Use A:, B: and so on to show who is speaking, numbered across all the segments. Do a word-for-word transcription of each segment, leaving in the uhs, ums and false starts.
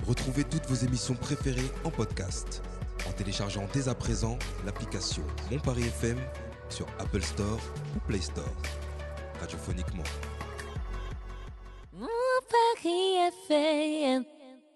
A: Retrouvez toutes vos émissions préférées en podcast en téléchargeant dès à présent l'application Mon Paris F M sur Apple Store ou Play Store. Radiophoniquement.
B: Mon Paris F M.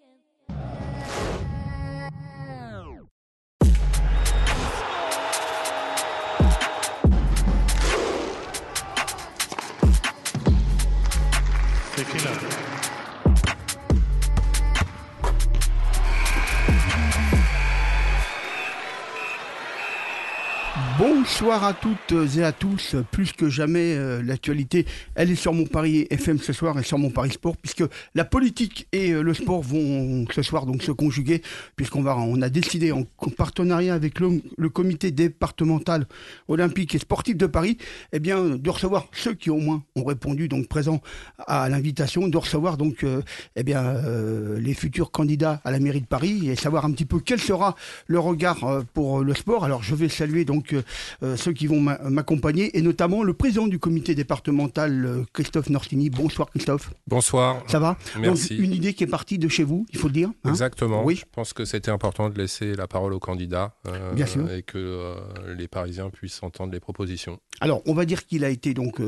C: Bonsoir à toutes et à tous. Plus que jamais, euh, l'actualité, elle est sur Mon Paris F M ce soir et sur Mon Paris Sport, puisque la politique et euh, le sport vont ce soir donc se conjuguer, puisqu'on va, on a décidé en partenariat avec le, le comité départemental olympique et sportif de Paris, eh bien, de recevoir ceux qui au moins ont répondu, donc présents à l'invitation, de recevoir donc euh, eh bien, euh, les futurs candidats à la mairie de Paris et savoir un petit peu quel sera le regard euh, pour le sport. Alors je vais saluer donc euh, Euh, ceux qui vont m'accompagner, et notamment le président du comité départemental, euh, Christophe Nortini. Bonsoir Christophe.
D: Bonsoir.
C: Ça va?
D: Merci.
C: Donc, une idée qui est partie de chez vous, il faut le dire. Hein.
D: Exactement.
C: Oui.
D: Je pense que c'était important de laisser la parole aux candidats euh,
C: Bien sûr.
D: et que euh, les Parisiens puissent entendre les propositions.
C: Alors, on va dire qu'il a été donc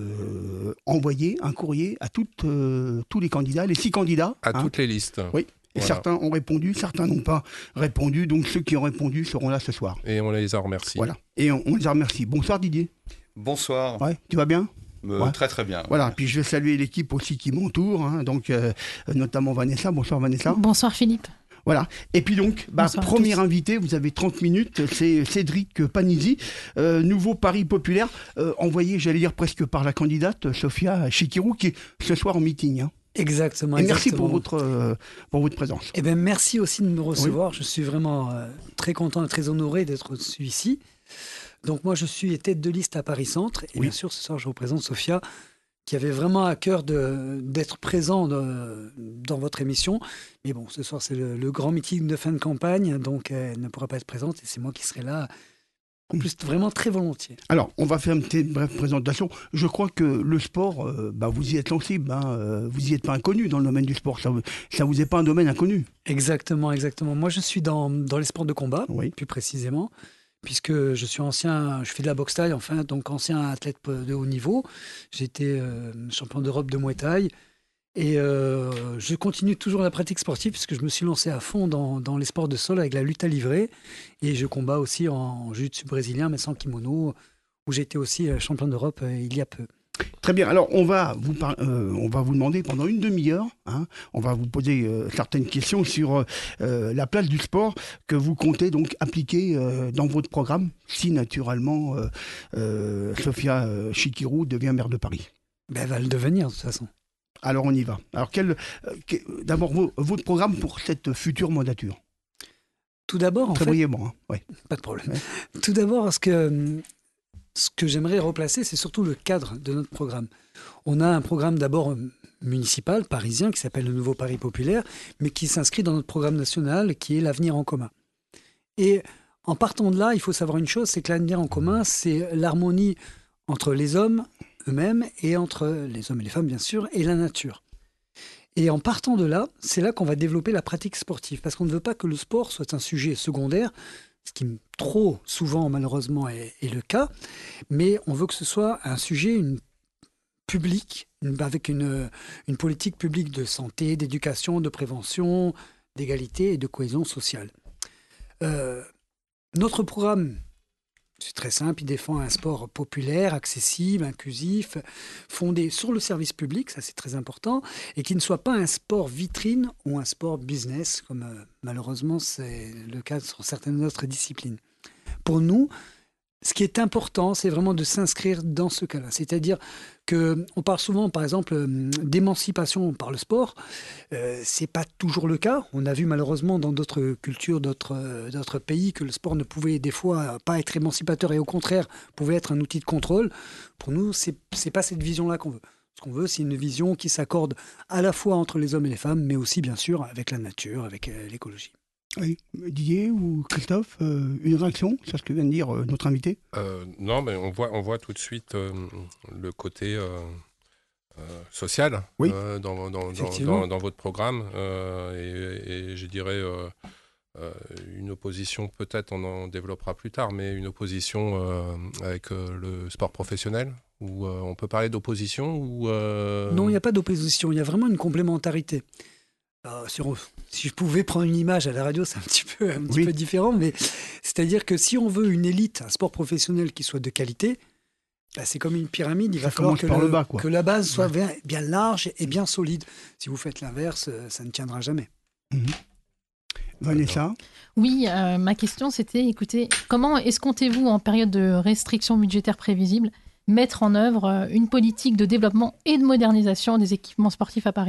C: euh, envoyé un courrier à toutes, euh, tous les candidats, les six candidats.
D: À
C: hein.
D: toutes les listes.
C: Oui. Et
D: Voilà.
C: certains ont répondu, certains n'ont pas répondu. Donc ceux qui ont répondu seront là ce soir.
D: Et on les en remercie.
C: Voilà. Et on, on les en remercie. Bonsoir Didier.
E: Bonsoir.
C: Ouais, tu vas bien?
E: Euh,
C: Ouais.
E: Très très bien.
C: Voilà, puis je vais saluer l'équipe aussi qui m'entoure, hein, donc euh, notamment Vanessa. Bonsoir Vanessa.
F: Bonsoir Philippe.
C: Voilà. Et puis donc, bah,
F: Bonsoir à
C: premier
F: tous.
C: invité, vous avez trente minutes, c'est Cédric Panizzi, euh, nouveau Paris populaire, euh, envoyé, j'allais dire presque par la candidate Sophia Chikirou, qui est ce soir en meeting. Hein.
G: Exactement.
C: Et merci
G: exactement.
C: pour votre, euh, pour votre présence.
G: Eh bien, merci aussi de me recevoir. Je suis vraiment euh, très content et très honoré d'être reçu ici. Donc moi, je suis tête de liste à Paris Centre. Et
C: Oui.
G: bien sûr, ce soir, je représente Sophia, qui avait vraiment à cœur de- d'être présent de- dans votre émission. Mais bon, ce soir, c'est le, le grand meeting de fin de campagne, donc elle ne pourra pas être présente. Et c'est moi qui serai là, en plus, vraiment très volontiers.
C: Alors, on va faire une petite brève présentation. Je crois que le sport, euh, bah, vous y êtes sensible, hein, euh, vous y êtes pas inconnu dans le domaine du sport, ça, vous- ça vous est pas un domaine inconnu.
G: Exactement, exactement. Moi, je suis dans, dans les sports de combat,
C: Oui.
G: plus précisément, puisque je suis ancien, je fais de la boxe thaï, enfin, donc ancien athlète de haut niveau. J'étais euh, champion d'Europe de Muay Thai. Et euh, je continue toujours la pratique sportive, puisque je me suis lancé à fond dans, dans les sports de sol avec la lutte à livrer. Et je combats aussi en, en jiu-jitsu brésilien, mais sans kimono, où j'étais aussi euh, champion d'Europe euh, il y a peu.
C: Très bien. Alors, on va vous, par- euh, on va vous demander pendant une demi-heure, hein, on va vous poser euh, certaines questions sur euh, la place du sport que vous comptez donc appliquer euh, dans votre programme, si naturellement euh, euh, Sophia euh, Chikirou devient maire de Paris.
G: Ben, elle va le devenir, de toute façon.
C: Alors, on y va. Alors, quel, euh, que- d'abord, vo- votre programme pour cette future mandature.
G: Tout d'abord, en
C: Très
G: fait,
C: brièvement. Hein. Ouais.
G: pas de problème.
C: Ouais.
G: Tout d'abord, ce que, ce que j'aimerais replacer, c'est surtout le cadre de notre programme. On a un programme d'abord euh, municipal, parisien, qui s'appelle le Nouveau Paris Populaire, mais qui s'inscrit dans notre programme national, qui est l'avenir en commun. Et en partant de là, il faut savoir une chose, c'est que l'avenir en commun, c'est l'harmonie entre les hommes eux-mêmes et entre les hommes et les femmes, bien sûr, et la nature. Et en partant de là, c'est là qu'on va développer la pratique sportive, parce qu'on ne veut pas que le sport soit un sujet secondaire, ce qui trop souvent malheureusement est, est le cas, mais on veut que ce soit un sujet une, public, une- avec une, une politique publique de santé, d'éducation, de prévention, d'égalité et de cohésion sociale. Euh, notre programme, c'est très simple, il défend un sport populaire, accessible, inclusif, fondé sur le service public, ça c'est très important, et qui ne soit pas un sport vitrine ou un sport business, comme euh, malheureusement c'est le cas sur certaines autres disciplines. Pour nous, ce qui est important, c'est vraiment de s'inscrire dans ce cas-là. C'est-à-dire qu'on parle souvent, par exemple, euh, d'émancipation par le sport. Euh, ce n'est pas toujours le cas. On a vu malheureusement dans d'autres cultures, d'autres, euh, d'autres pays, que le sport ne pouvait des fois pas être émancipateur et au contraire pouvait être un outil de contrôle. Pour nous, ce n'est pas cette vision-là qu'on veut. Ce qu'on veut, c'est une vision qui s'accorde à la fois entre les hommes et les femmes, mais aussi, bien sûr, avec la nature, avec euh, l'écologie.
C: Oui. Didier ou Christophe, euh, une réaction sur ce que vient de dire euh, notre invité?
D: Euh, non, mais on voit, on voit tout de suite euh, le côté euh, euh, sociale
C: Oui.
D: euh, dans, dans, dans, dans, dans votre programme. Euh, et, et je dirais euh, euh, une opposition, peut-être on en développera plus tard, mais une opposition euh, avec euh, le sport professionnel, où euh, on peut parler d'opposition ou euh...
G: Non, il n'y a pas d'opposition, il y a vraiment une complémentarité. Alors, si, on, si je pouvais prendre une image à la radio, c'est un petit peu, un petit
C: oui.
G: peu différent, mais c'est-à-dire que si on veut une élite, un sport professionnel qui soit de qualité, bah c'est comme une pyramide, il
C: ça
G: va falloir que, le,
C: bas,
G: que la base soit bien, bien large et bien solide. Si vous faites l'inverse, ça ne tiendra jamais.
C: Mmh. Vanessa ?
E: Oui, euh, ma question c'était, écoutez, comment escomptez-vous en période de restrictions budgétaires prévisibles mettre en œuvre une politique de développement et de modernisation des équipements sportifs à Paris ?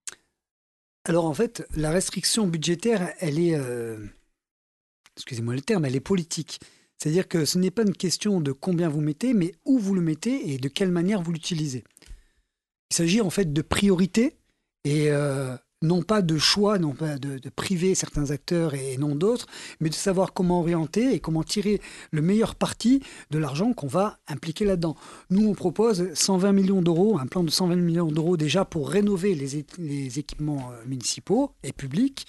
G: Alors en fait, la restriction budgétaire, elle est, euh, excusez-moi le terme, elle est politique. C'est-à-dire que ce n'est pas une question de combien vous mettez, mais où vous le mettez et de quelle manière vous l'utilisez. Il s'agit en fait de priorité et euh, non pas de choix, non pas de, de priver certains acteurs et non d'autres, mais de savoir comment orienter et comment tirer le meilleur parti de l'argent qu'on va impliquer là-dedans. Nous, on propose cent vingt millions d'euros, un plan de cent vingt millions d'euros déjà pour rénover les, é- les équipements municipaux et publics.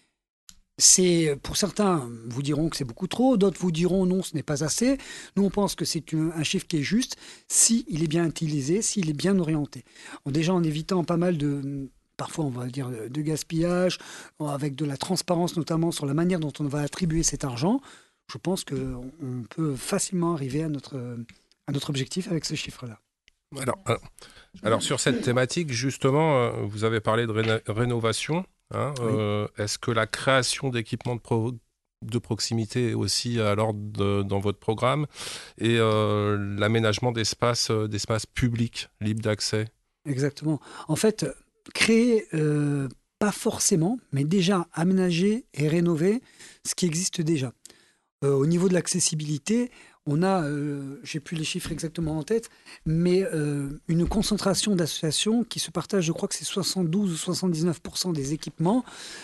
G: C'est, pour certains vous diront que c'est beaucoup trop, d'autres vous diront non, ce n'est pas assez. Nous, on pense que c'est une, un chiffre qui est juste s'il est bien utilisé, s'il est bien orienté. En, déjà en évitant pas mal de, parfois on va dire, de gaspillage, avec de la transparence notamment sur la manière dont on va attribuer cet argent, je pense qu'on peut facilement arriver à notre, à notre objectif avec ce chiffre-là.
D: Alors, alors, alors sur cette thématique, justement, vous avez parlé de réno- rénovation. Hein, oui. euh, est-ce que la création d'équipements de, pro- de proximité est aussi à l'ordre de, dans votre programme et euh, l'aménagement d'espaces, euh, d'espaces publics libres d'accès ?
G: Exactement. En fait, créer, euh, pas forcément, mais déjà aménager et rénover ce qui existe déjà. Euh, au niveau de l'accessibilité, on a, euh, j'ai plus les chiffres exactement en tête, mais euh, une concentration d'associations qui se partagent, je crois que c'est soixante-douze ou soixante-dix-neuf pour cent des équipements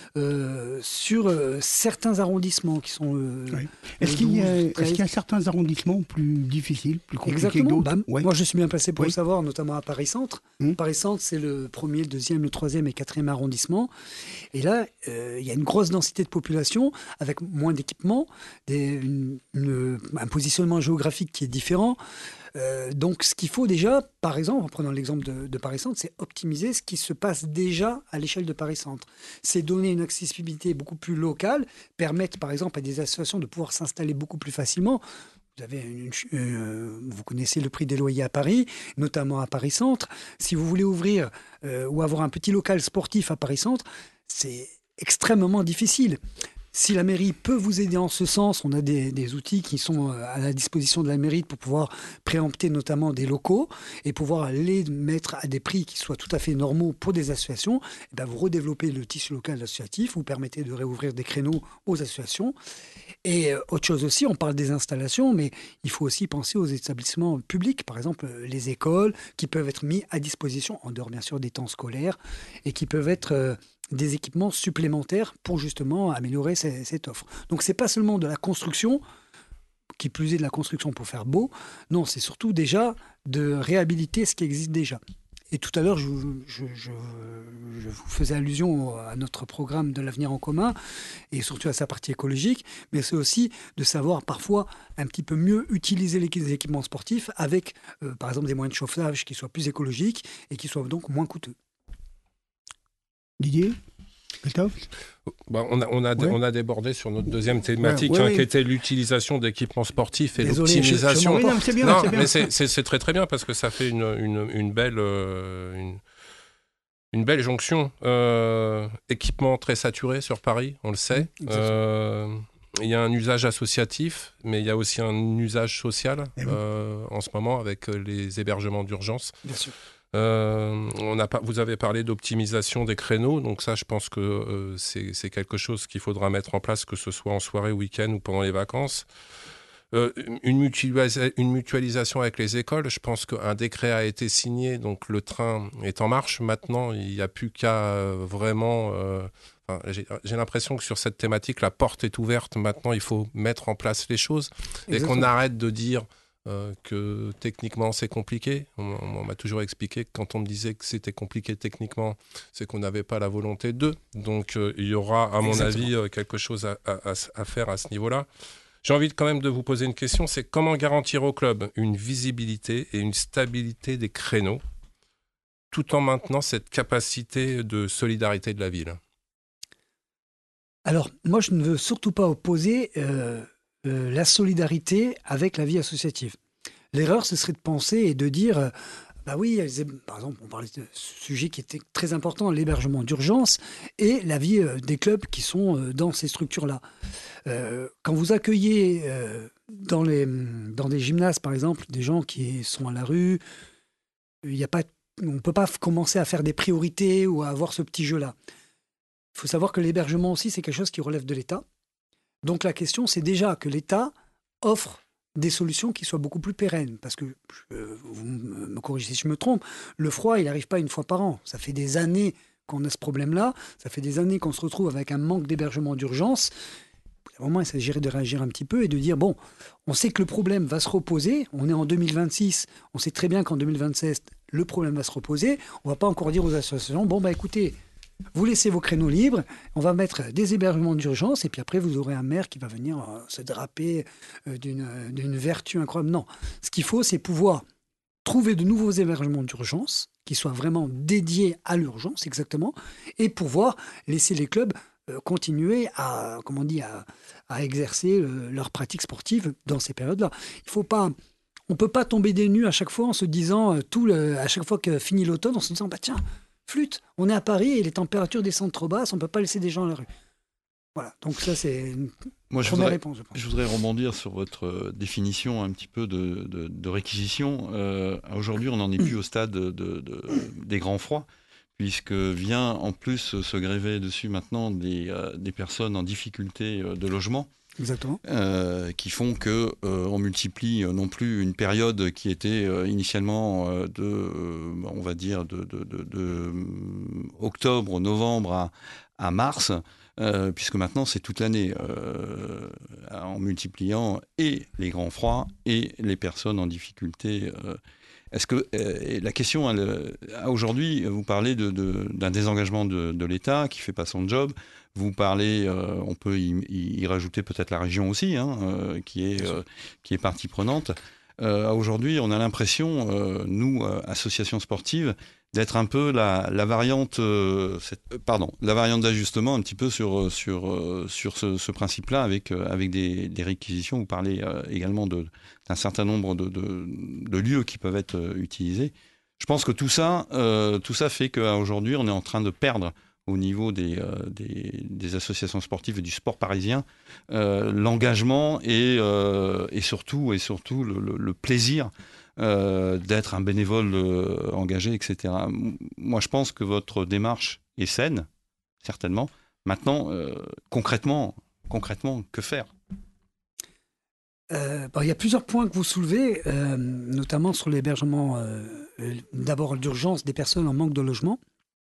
G: euh, sur euh, certains arrondissements qui sont... Euh,
C: oui. Est-ce, qu'il y a, est-ce qu'il y a certains arrondissements plus difficiles, plus compliqués
G: Exactement.
C: que d'autres ?
G: Bah,
C: ouais.
G: Moi, je suis bien placé pour
C: oui.
G: le savoir, notamment à Paris-Centre. Mmh. Paris-Centre, c'est le premier, le deuxième, le troisième et quatrième arrondissement. Et là, euh, il y a une grosse densité de population avec moins d'équipements, des, une, une, un positionnement géographique qui est différent. Euh, donc, ce qu'il faut déjà, par exemple, en prenant l'exemple de, de Paris-Centre, c'est optimiser ce qui se passe déjà à l'échelle de Paris-Centre. C'est donner une accessibilité beaucoup plus locale, permettre, par exemple, à des associations de pouvoir s'installer beaucoup plus facilement. Vous, avez une, euh, vous connaissez le prix des loyers à Paris, notamment à Paris-Centre. Si vous voulez ouvrir euh, ou avoir un petit local sportif à Paris-Centre, c'est extrêmement difficile. Si la mairie peut vous aider en ce sens, on a des, des outils qui sont à la disposition de la mairie pour pouvoir préempter notamment des locaux et pouvoir les mettre à des prix qui soient tout à fait normaux pour des associations. Et bien vous redéveloppez le tissu local associatif, vous permettez de réouvrir des créneaux aux associations. Et autre chose aussi, on parle des installations, mais il faut aussi penser aux établissements publics, par exemple les écoles, qui peuvent être mis à disposition, en dehors bien sûr des temps scolaires, et qui peuvent être... Euh, des équipements supplémentaires pour justement améliorer ces, cette offre. Donc c'est pas seulement de la construction, qui plus est de la construction pour faire beau, non, c'est surtout déjà de réhabiliter ce qui existe déjà. Et tout à l'heure, je, je, je, je vous faisais allusion à notre programme de l'avenir en commun, et surtout à sa partie écologique, mais c'est aussi de savoir parfois un petit peu mieux utiliser les équipements sportifs avec, euh, par exemple, des moyens de chauffage qui soient plus écologiques et qui soient donc moins coûteux.
C: Didier ?
D: Bah, on, a, on, a,
C: ouais.
D: on a débordé sur notre deuxième thématique,
C: ouais, ouais,
D: hein,
C: ouais.
D: qui était l'utilisation d'équipements sportifs et
G: Désolé,
D: l'optimisation.
G: Je, je
C: non, c'est bien,
D: non,
C: c'est bien.
D: mais c'est, c'est, c'est très très bien parce que ça fait une, une, une, belle, euh, une, une belle jonction. Euh, équipement très saturé sur Paris, on le sait. Il euh, y a un usage associatif, mais il y a aussi un usage social
C: eh oui.
D: euh, en ce moment avec les hébergements d'urgence.
G: Bien sûr.
D: Euh, on a, vous avez parlé d'optimisation des créneaux, donc ça je pense que euh, c'est, c'est quelque chose qu'il faudra mettre en place, que ce soit en soirée, week-end ou pendant les vacances. Euh, une, mutualisa- une mutualisation avec les écoles, je pense qu'un décret a été signé, donc le train est en marche maintenant, il n'y a plus qu'à euh, vraiment... Euh, enfin, j'ai, j'ai l'impression que sur cette thématique, la porte est ouverte, maintenant il faut mettre en place les choses. Exactement. Et qu'on arrête de dire... euh, que techniquement c'est compliqué. On, on m'a toujours expliqué que quand on me disait que c'était compliqué techniquement, c'est qu'on n'avait pas la volonté d'eux. Donc euh, il y aura, à mon
G: Exactement.
D: avis, euh, quelque chose à, à, à faire à ce niveau-là. J'ai envie de, quand même de vous poser une question, c'est comment garantir au club une visibilité et une stabilité des créneaux, tout en maintenant cette capacité de solidarité de la ville?
G: Alors, moi, je ne veux surtout pas opposer euh, euh, la solidarité avec la vie associative. L'erreur, ce serait de penser et de dire, euh, bah oui, elles, par exemple, on parlait de ce sujet qui était très important, l'hébergement d'urgence et la vie euh, des clubs qui sont euh, dans ces structures-là. Euh, quand vous accueillez euh, dans, les, dans des gymnases, par exemple, des gens qui sont à la rue, il y a pas, on ne peut pas f- commencer à faire des priorités ou à avoir ce petit jeu-là. Il faut savoir que l'hébergement aussi, c'est quelque chose qui relève de l'État. Donc la question, c'est déjà que l'État offre des solutions qui soient beaucoup plus pérennes. Parce que, euh, vous me corrigez si je me trompe, le froid, il n'arrive pas une fois par an. Ça fait des années qu'on a ce problème-là. Ça fait des années qu'on se retrouve avec un manque d'hébergement d'urgence. Vraiment, il s'agirait de réagir un petit peu et de dire, bon, on sait que le problème va se reposer. On est en deux mille vingt-six. On sait très bien qu'en deux mille vingt-sept, le problème va se reposer. On ne va pas encore dire aux associations, bon, bah écoutez, vous laissez vos créneaux libres, on va mettre des hébergements d'urgence et puis après vous aurez un maire qui va venir euh, se draper euh, d'une, d'une vertu incroyable. Non, ce qu'il faut c'est pouvoir trouver de nouveaux hébergements d'urgence qui soient vraiment dédiés à l'urgence exactement et pouvoir laisser les clubs euh, continuer à, comment on dit, à, à exercer euh, leurs pratiques sportives dans ces périodes-là. Il faut pas... On ne peut pas tomber des nues à chaque fois en se disant, euh, tout le, à chaque fois que finit l'automne, en se disant, bah tiens, flûte, on est à Paris et les températures descendent trop basses, on ne peut pas laisser des gens à la rue. Voilà, donc ça c'est une
F: Moi, je
G: première
F: voudrais,
G: réponse, je pense.
F: je voudrais rebondir sur votre euh, définition un petit peu de, de, de réquisition. Euh, aujourd'hui, on n'en est plus au stade de, de, de- des grands froids, puisque vient en plus se gréver dessus maintenant des, euh, des personnes en difficulté euh, de logement.
G: Exactement.
F: Euh, qui font que euh, on multiplie euh, non plus une période qui était euh, initialement euh, de, euh, on va dire, de, de, de, de, euh, octobre, novembre à, à mars, euh, puisque maintenant c'est toute l'année, euh, en multipliant et les grands froids et les personnes en difficulté. Euh, Est-ce que euh, la question, elle, euh, aujourd'hui, vous parlez de, de, d'un désengagement de, de l'État qui fait pas son job. Vous parlez, euh, on peut y, y rajouter peut-être la région aussi, hein, euh, qui est euh, qui est partie prenante. Euh, aujourd'hui, on a l'impression, euh, nous, euh, associations sportives, d'être un peu la, la variante, euh, cette, euh, pardon, la variante d'ajustement un petit peu sur sur euh, sur ce, ce principe-là, avec euh, avec des, des réquisitions. Vous parlez euh, également de d'un certain nombre de, de, de lieux qui peuvent être euh, utilisés. Je pense que tout ça, euh, tout ça fait qu'aujourd'hui, on est en train de perdre au niveau des, euh, des, des associations sportives et du sport parisien euh, l'engagement et, euh, et surtout, et surtout le, le, le plaisir euh, d'être un bénévole euh, engagé, et cetera. Moi, je pense que votre démarche est saine, certainement. Maintenant, euh, concrètement, concrètement, que faire ?
G: Euh, bon, il y a plusieurs points que vous soulevez, euh, notamment sur l'hébergement, euh, euh, d'abord d'urgence des personnes en manque de logement.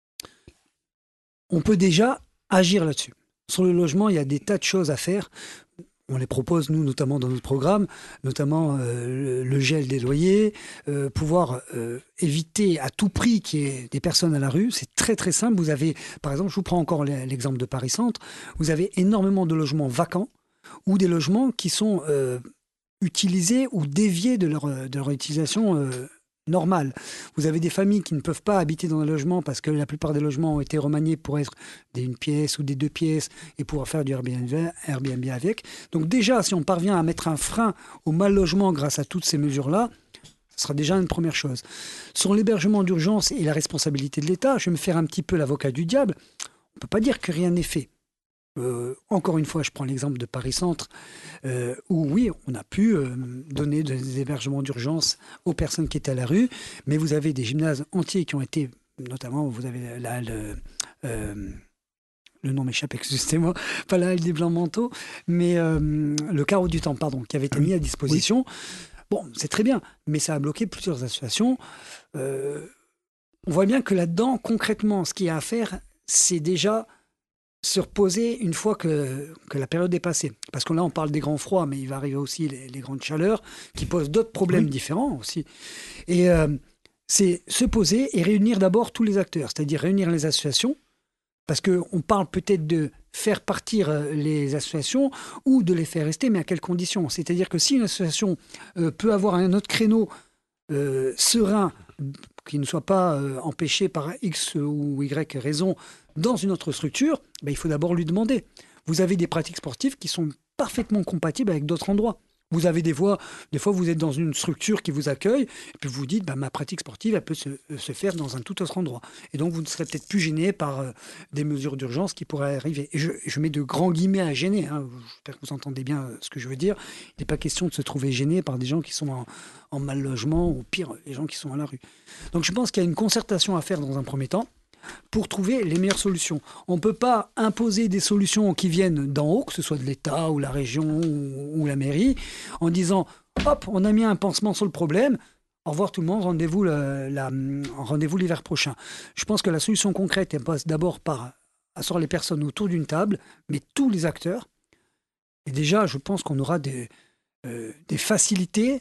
G: On peut déjà agir là-dessus. Sur le logement, il y a des tas de choses à faire. On les propose, nous, notamment dans notre programme, notamment euh, le, le gel des loyers, euh, pouvoir euh, éviter à tout prix qu'il y ait des personnes à la rue. C'est très, très simple. Vous avez, par exemple, je vous prends encore l'exemple de Paris Centre, vous avez énormément de logements vacants ou des logements qui sont euh, utilisés ou déviés de leur, de leur utilisation euh, normale. Vous avez des familles qui ne peuvent pas habiter dans un logement parce que la plupart des logements ont été remaniés pour être des une pièce ou des deux pièces et pouvoir faire du Airbnb, Airbnb avec. Donc déjà, si on parvient à mettre un frein au mal logement grâce à toutes ces mesures-là, ce sera déjà une première chose. Sur l'hébergement d'urgence et la responsabilité de l'État, je vais me faire un petit peu l'avocat du diable. On ne peut pas dire que rien n'est fait. Euh, encore une fois, je prends l'exemple de Paris Centre, euh, où oui, on a pu euh, donner des hébergements d'urgence aux personnes qui étaient à la rue, mais vous avez des gymnases entiers qui ont été, notamment, vous avez là le... Euh, le nom m'échappe, excusez-moi, pas la halle des Blancs Manteaux, mais euh, le carreau du temps, pardon, qui avait été mis à disposition. Oui. Bon, c'est très bien, mais ça a bloqué plusieurs associations. Euh, on voit bien que là-dedans, concrètement, ce qu'il y a à faire, c'est déjà se reposer une fois que, que la période est passée. Parce que là, on parle des grands froids, mais il va arriver aussi les, les grandes chaleurs qui posent d'autres problèmes oui. différents aussi. Et euh, c'est se poser et réunir d'abord tous les acteurs, c'est-à-dire réunir les associations, parce qu'on parle peut-être de faire partir les associations ou de les faire rester, mais à quelles conditions ? C'est-à-dire que si une association euh, peut avoir un autre créneau euh, serein, qui ne soit pas euh, empêché par X ou Y raison dans une autre structure, ben, il faut d'abord lui demander. Vous avez des pratiques sportives qui sont parfaitement compatibles avec d'autres endroits. Vous avez des fois, des fois, vous êtes dans une structure qui vous accueille, et puis vous vous dites, bah, ma pratique sportive, elle peut se, se faire dans un tout autre endroit. Et donc, vous ne serez peut-être plus gêné par euh, des mesures d'urgence qui pourraient arriver. Et je, je mets de grands guillemets à gêner. Hein. J'espère que vous entendez bien ce que je veux dire. Il n'est pas question de se trouver gêné par des gens qui sont en, en mal logement, ou pire, les gens qui sont à la rue. Donc, je pense qu'il y a une concertation à faire dans un premier temps, pour trouver les meilleures solutions. On ne peut pas imposer des solutions qui viennent d'en haut, que ce soit de l'État ou la région ou, ou la mairie, en disant « hop, on a mis un pansement sur le problème, au revoir tout le monde, rendez-vous, la, la, rendez-vous l'hiver prochain ». Je pense que la solution concrète, elle passe d'abord par asseoir les personnes autour d'une table, mais tous les acteurs. Et déjà, je pense qu'on aura des... Euh, des facilités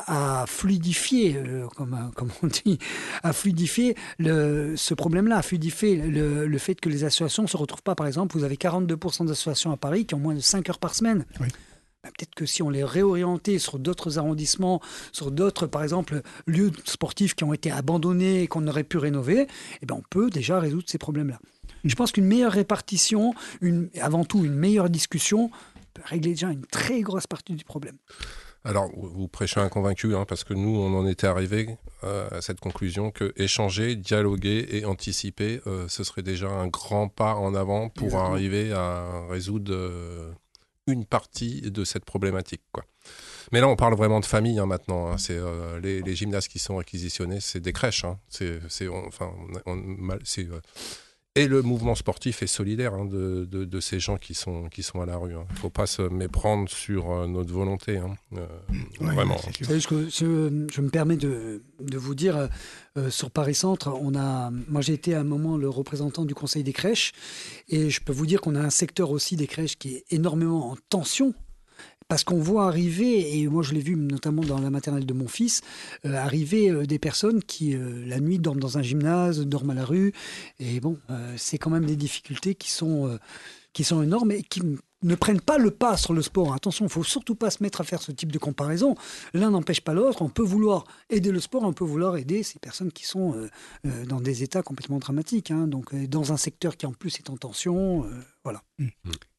G: à fluidifier, euh, comme, comme on dit, à fluidifier le, ce problème-là, à fluidifier le, le fait que les associations ne se retrouvent pas. Par exemple, vous avez quarante-deux pour cent d'associations à Paris qui ont moins de cinq heures par semaine. Oui. Ben, peut-être que si on les réorientait sur d'autres arrondissements, sur d'autres, par exemple, lieux sportifs qui ont été abandonnés et qu'on aurait pu rénover, eh ben, on peut déjà résoudre ces problèmes-là. Je pense qu'une meilleure répartition, une, avant tout une meilleure discussion, peut régler déjà une très grosse partie du problème.
D: Alors, vous prêchez un convaincu, hein, parce que nous, on en était arrivé euh, à cette conclusion que échanger, dialoguer et anticiper, euh, ce serait déjà un grand pas en avant pour Exactement. arriver à résoudre euh, une partie de cette problématique, quoi. Mais là, on parle vraiment de famille hein, maintenant. Hein. C'est, euh, les, les gymnases qui sont réquisitionnés, c'est des crèches. Hein. C'est, c'est, on, enfin, on, on, c'est, euh, et le mouvement sportif est solidaire hein, de, de, de ces gens qui sont, qui sont à la rue. Il hein. ne faut pas se méprendre sur euh, notre volonté. Hein. Euh, ouais, vraiment.
G: Vous savez, je, je, je me permets de, de vous dire, euh, sur Paris Centre, on a, moi j'ai été à un moment le représentant du Conseil des crèches. Et je peux vous dire qu'on a un secteur aussi des crèches qui est énormément en tension. Parce qu'on voit arriver, et moi je l'ai vu notamment dans la maternelle de mon fils, euh, arriver euh, des personnes qui, euh, la nuit, dorment dans un gymnase, dorment à la rue. Et bon, euh, c'est quand même des difficultés qui sont, euh, qui sont énormes et qui ne prennent pas le pas sur le sport. Attention, il ne faut surtout pas se mettre à faire ce type de comparaison. L'un n'empêche pas l'autre. On peut vouloir aider le sport, on peut vouloir aider ces personnes qui sont euh, euh, dans des états complètement dramatiques. Hein, donc, euh, dans un secteur qui en plus est en tension. Euh, voilà. Mmh.
C: Théo ?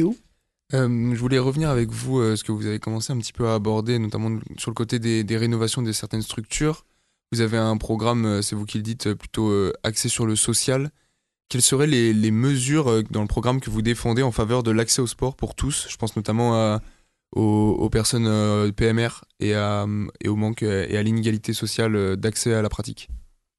H: Euh, je voulais revenir avec vous, euh, ce que vous avez commencé un petit peu à aborder, notamment sur le côté des, des rénovations de certaines structures. Vous avez un programme, euh, c'est vous qui le dites, plutôt euh, axé sur le social. Quelles seraient les, les mesures euh, dans le programme que vous défendez en faveur de l'accès au sport pour tous ? Je pense notamment à, aux, aux personnes euh, P M R et, à, et au manque et à l'inégalité sociale d'accès à la pratique.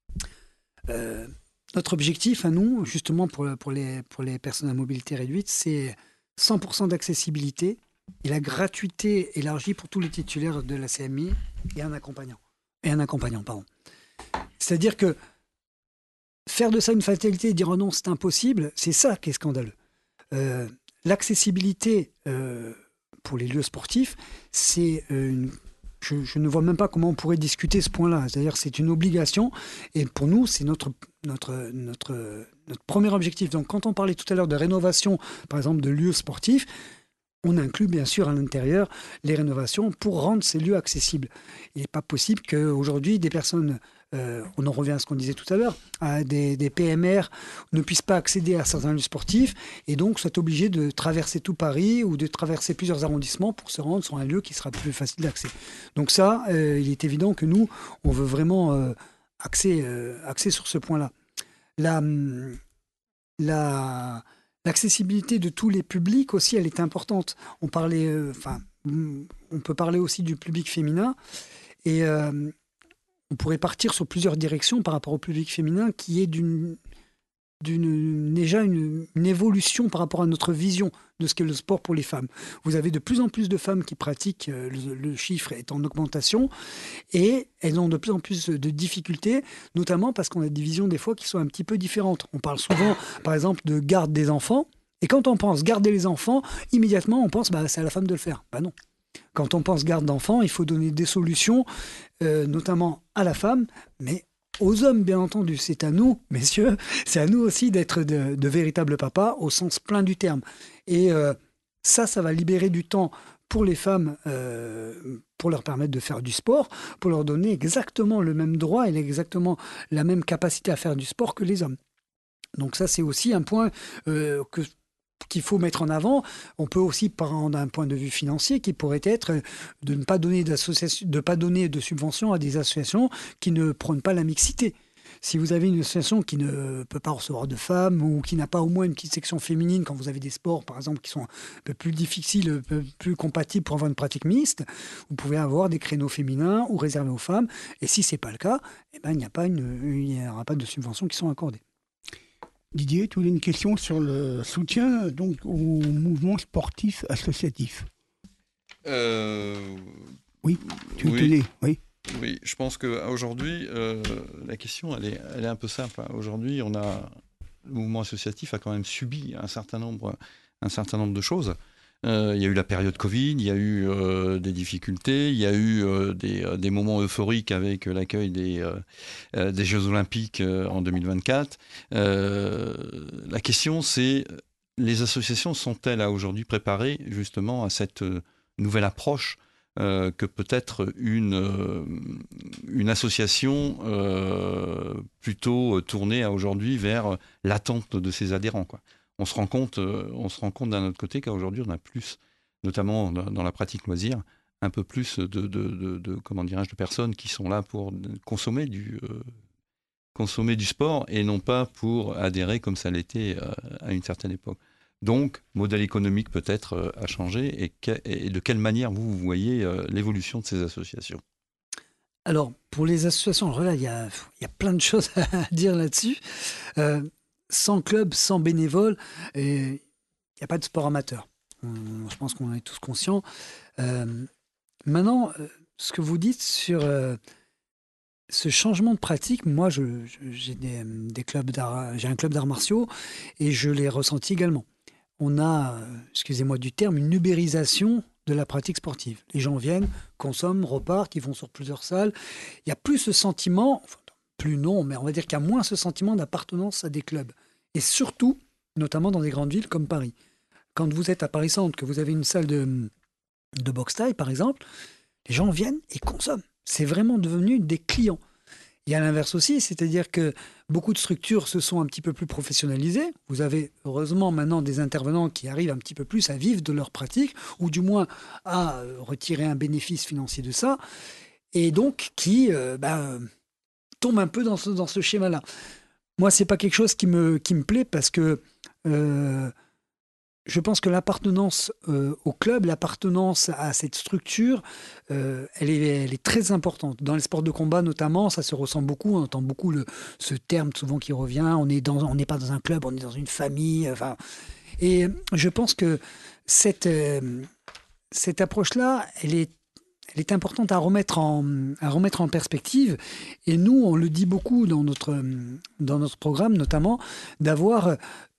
G: Euh, notre objectif à nous, justement pour, pour, les, pour les personnes à mobilité réduite, c'est cent pour cent d'accessibilité et la gratuité élargie pour tous les titulaires de la C M I et un accompagnant. Et un accompagnant, pardon. C'est-à-dire que faire de ça une fatalité et dire oh non, c'est impossible, c'est ça qui est scandaleux. Euh, l'accessibilité euh, pour les lieux sportifs, c'est une... Je, je ne vois même pas comment on pourrait discuter ce point-là. C'est-à-dire que c'est une obligation et pour nous, c'est notre, notre, notre, notre premier objectif. Donc quand on parlait tout à l'heure de rénovation, par exemple de lieux sportifs, on inclut bien sûr à l'intérieur les rénovations pour rendre ces lieux accessibles. Il n'est pas possible qu'aujourd'hui des personnes, euh, on en revient à ce qu'on disait tout à l'heure, à des, des P M R ne puissent pas accéder à certains lieux sportifs et donc soient obligés de traverser tout Paris ou de traverser plusieurs arrondissements pour se rendre sur un lieu qui sera plus facile d'accès. Donc ça, euh, il est évident que nous, on veut vraiment euh, axer, euh, axer sur ce point-là. La... la L'accessibilité de tous les publics aussi, elle est importante. On parlait, enfin, euh, on peut parler aussi du public féminin et euh, on pourrait partir sur plusieurs directions par rapport au public féminin qui est d'une, d'une déjà une, une évolution par rapport à notre vision de ce qu'est le sport pour les femmes. Vous avez de plus en plus de femmes qui pratiquent, le, le chiffre est en augmentation, et elles ont de plus en plus de difficultés, notamment parce qu'on a des visions des fois qui sont un petit peu différentes. On parle souvent, par exemple, de garde des enfants, Et quand on pense garder les enfants, immédiatement on pense bah, c'est à la femme de le faire. Bah non. Quand on pense garde d'enfants, il faut donner des solutions, euh, notamment à la femme, mais aux hommes, bien entendu. C'est à nous, messieurs, c'est à nous aussi d'être de, de véritables papas au sens plein du terme. Et euh, ça, ça va libérer du temps pour les femmes, euh, pour leur permettre de faire du sport, pour leur donner exactement le même droit et exactement la même capacité à faire du sport que les hommes. Donc ça, c'est aussi un point euh, que... qu'il faut mettre en avant. On peut aussi prendre un point de vue financier qui pourrait être de ne pas donner de pas donner de subventions à des associations qui ne prônent pas la mixité. Si vous avez une association qui ne peut pas recevoir de femmes ou qui n'a pas au moins une petite section féminine, quand vous avez des sports, par exemple, qui sont un peu plus difficiles, un peu plus compatibles pour avoir une pratique mixte, vous pouvez avoir des créneaux féminins ou réservés aux femmes. Et si ce n'est pas le cas, eh ben, il n'y a pas une, il n'y aura pas de subventions qui sont accordées.
C: Didier, tu as une question sur le soutien donc, au mouvement sportif associatif.
F: Euh...
C: Oui, tu
F: oui.
C: tenais, oui.
F: Oui, je pense qu'aujourd'hui, euh, la question, elle est, elle est un peu simple. Aujourd'hui, on a, le mouvement associatif a quand même subi un certain nombre, un certain nombre de choses. Euh, il y a eu la période Covid, il y a eu euh, des difficultés, il y a eu euh, des, euh, des moments euphoriques avec l'accueil des, euh, des Jeux Olympiques euh, en deux mille vingt-quatre. Euh, la question, c'est, les associations sont-elles à aujourd'hui préparées justement à cette euh, nouvelle approche euh, que peut-être une, euh, une association euh, plutôt tournée à aujourd'hui vers l'attente de ses adhérents, quoi. On se rend compte, on se rend compte d'un autre côté qu'aujourd'hui, on a plus, notamment dans la pratique loisir, un peu plus de, de, de, de, comment dirais-je, de personnes qui sont là pour consommer du, euh, consommer du sport et non pas pour adhérer comme ça l'était euh, à une certaine époque. Donc, modèle économique peut-être euh, a changé et, que, et de quelle manière vous, vous voyez euh, l'évolution de ces associations ?
G: Alors, pour les associations, alors là, il y a, il y a plein de choses à dire là-dessus. Euh, Sans club, sans bénévoles, il n'y a pas de sport amateur. On, je pense qu'on en est tous conscients. Euh, maintenant, ce que vous dites sur euh, ce changement de pratique, moi, je, je, j'ai, des, des clubs d'art, j'ai un club d'arts martiaux et je l'ai ressenti également. On a, excusez-moi du terme, une ubérisation de la pratique sportive. Les gens viennent, consomment, repartent, ils vont sur plusieurs salles. Il n'y a plus ce sentiment... Enfin, plus non, mais on va dire qu'il y a moins ce sentiment d'appartenance à des clubs. Et surtout, notamment dans des grandes villes comme Paris. Quand vous êtes à Paris-Centre, que vous avez une salle de, de boxe thaï, par exemple, les gens viennent et consomment. C'est vraiment devenu des clients. Il y a l'inverse aussi, c'est-à-dire que beaucoup de structures se sont un petit peu plus professionnalisées. Vous avez heureusement maintenant des intervenants qui arrivent un petit peu plus à vivre de leur pratique, ou du moins à retirer un bénéfice financier de ça, et donc qui... Euh, ben, tombe un peu dans ce, dans ce schéma-là. Moi, c'est pas quelque chose qui me, qui me plaît parce que euh, je pense que l'appartenance euh, au club, l'appartenance à cette structure, euh, elle, est, elle est très importante. Dans les sports de combat, notamment, ça se ressent beaucoup. On entend beaucoup le, ce terme souvent qui revient. On est dans, on n'est pas dans un club, on est dans une famille. Enfin, et je pense que cette, euh, cette approche-là, elle est Elle est importante à remettre, en, à remettre en perspective. Et nous, on le dit beaucoup dans notre, dans notre programme, notamment, d'avoir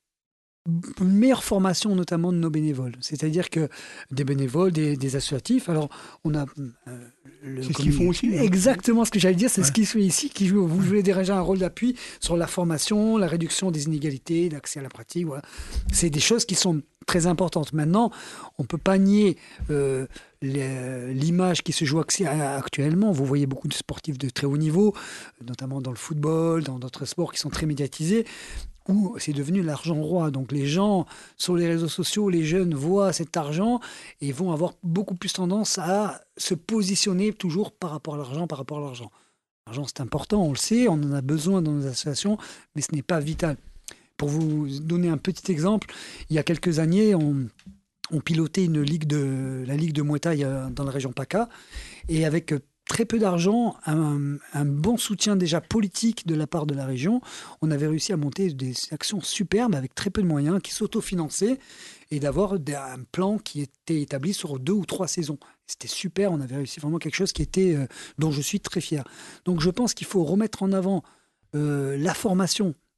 G: une meilleure formation, notamment de nos bénévoles. C'est-à-dire que des bénévoles, des, des associatifs, alors on a... Euh, le
C: c'est ce qu'ils font aussi. Hein.
G: Exactement ce que j'allais dire, c'est ouais. ce qu'ils font ici, qui joue, vous
C: ouais.
G: jouez déjà un rôle d'appui sur la formation, la réduction des inégalités, l'accès à la pratique. Voilà. C'est des choses qui sont très importantes. Maintenant, on ne peut pas nier... Euh, l'image qui se joue actuellement. Vous voyez beaucoup de sportifs de très haut niveau, notamment dans le football, dans d'autres sports qui sont très médiatisés, où c'est devenu l'argent roi. Donc les gens, sur les réseaux sociaux, les jeunes voient cet argent et vont avoir beaucoup plus tendance à se positionner toujours par rapport à l'argent, par rapport à l'argent. L'argent, c'est important, on le sait, on en a besoin dans nos associations, mais ce n'est pas vital. Pour vous donner un petit exemple, il y a quelques années, on... On pilotait une ligue de, la ligue de Muay Thai dans la région PACA. Et avec très peu d'argent, un, un bon soutien déjà politique de la part de la région, on avait réussi à monter des actions superbes avec très peu de moyens, qui s'autofinançaient, et d'avoir un plan qui était établi sur deux ou trois saisons. C'était super, on avait réussi vraiment quelque chose qui était, euh, dont je suis très fier. Donc je pense qu'il faut remettre en avant euh, la formation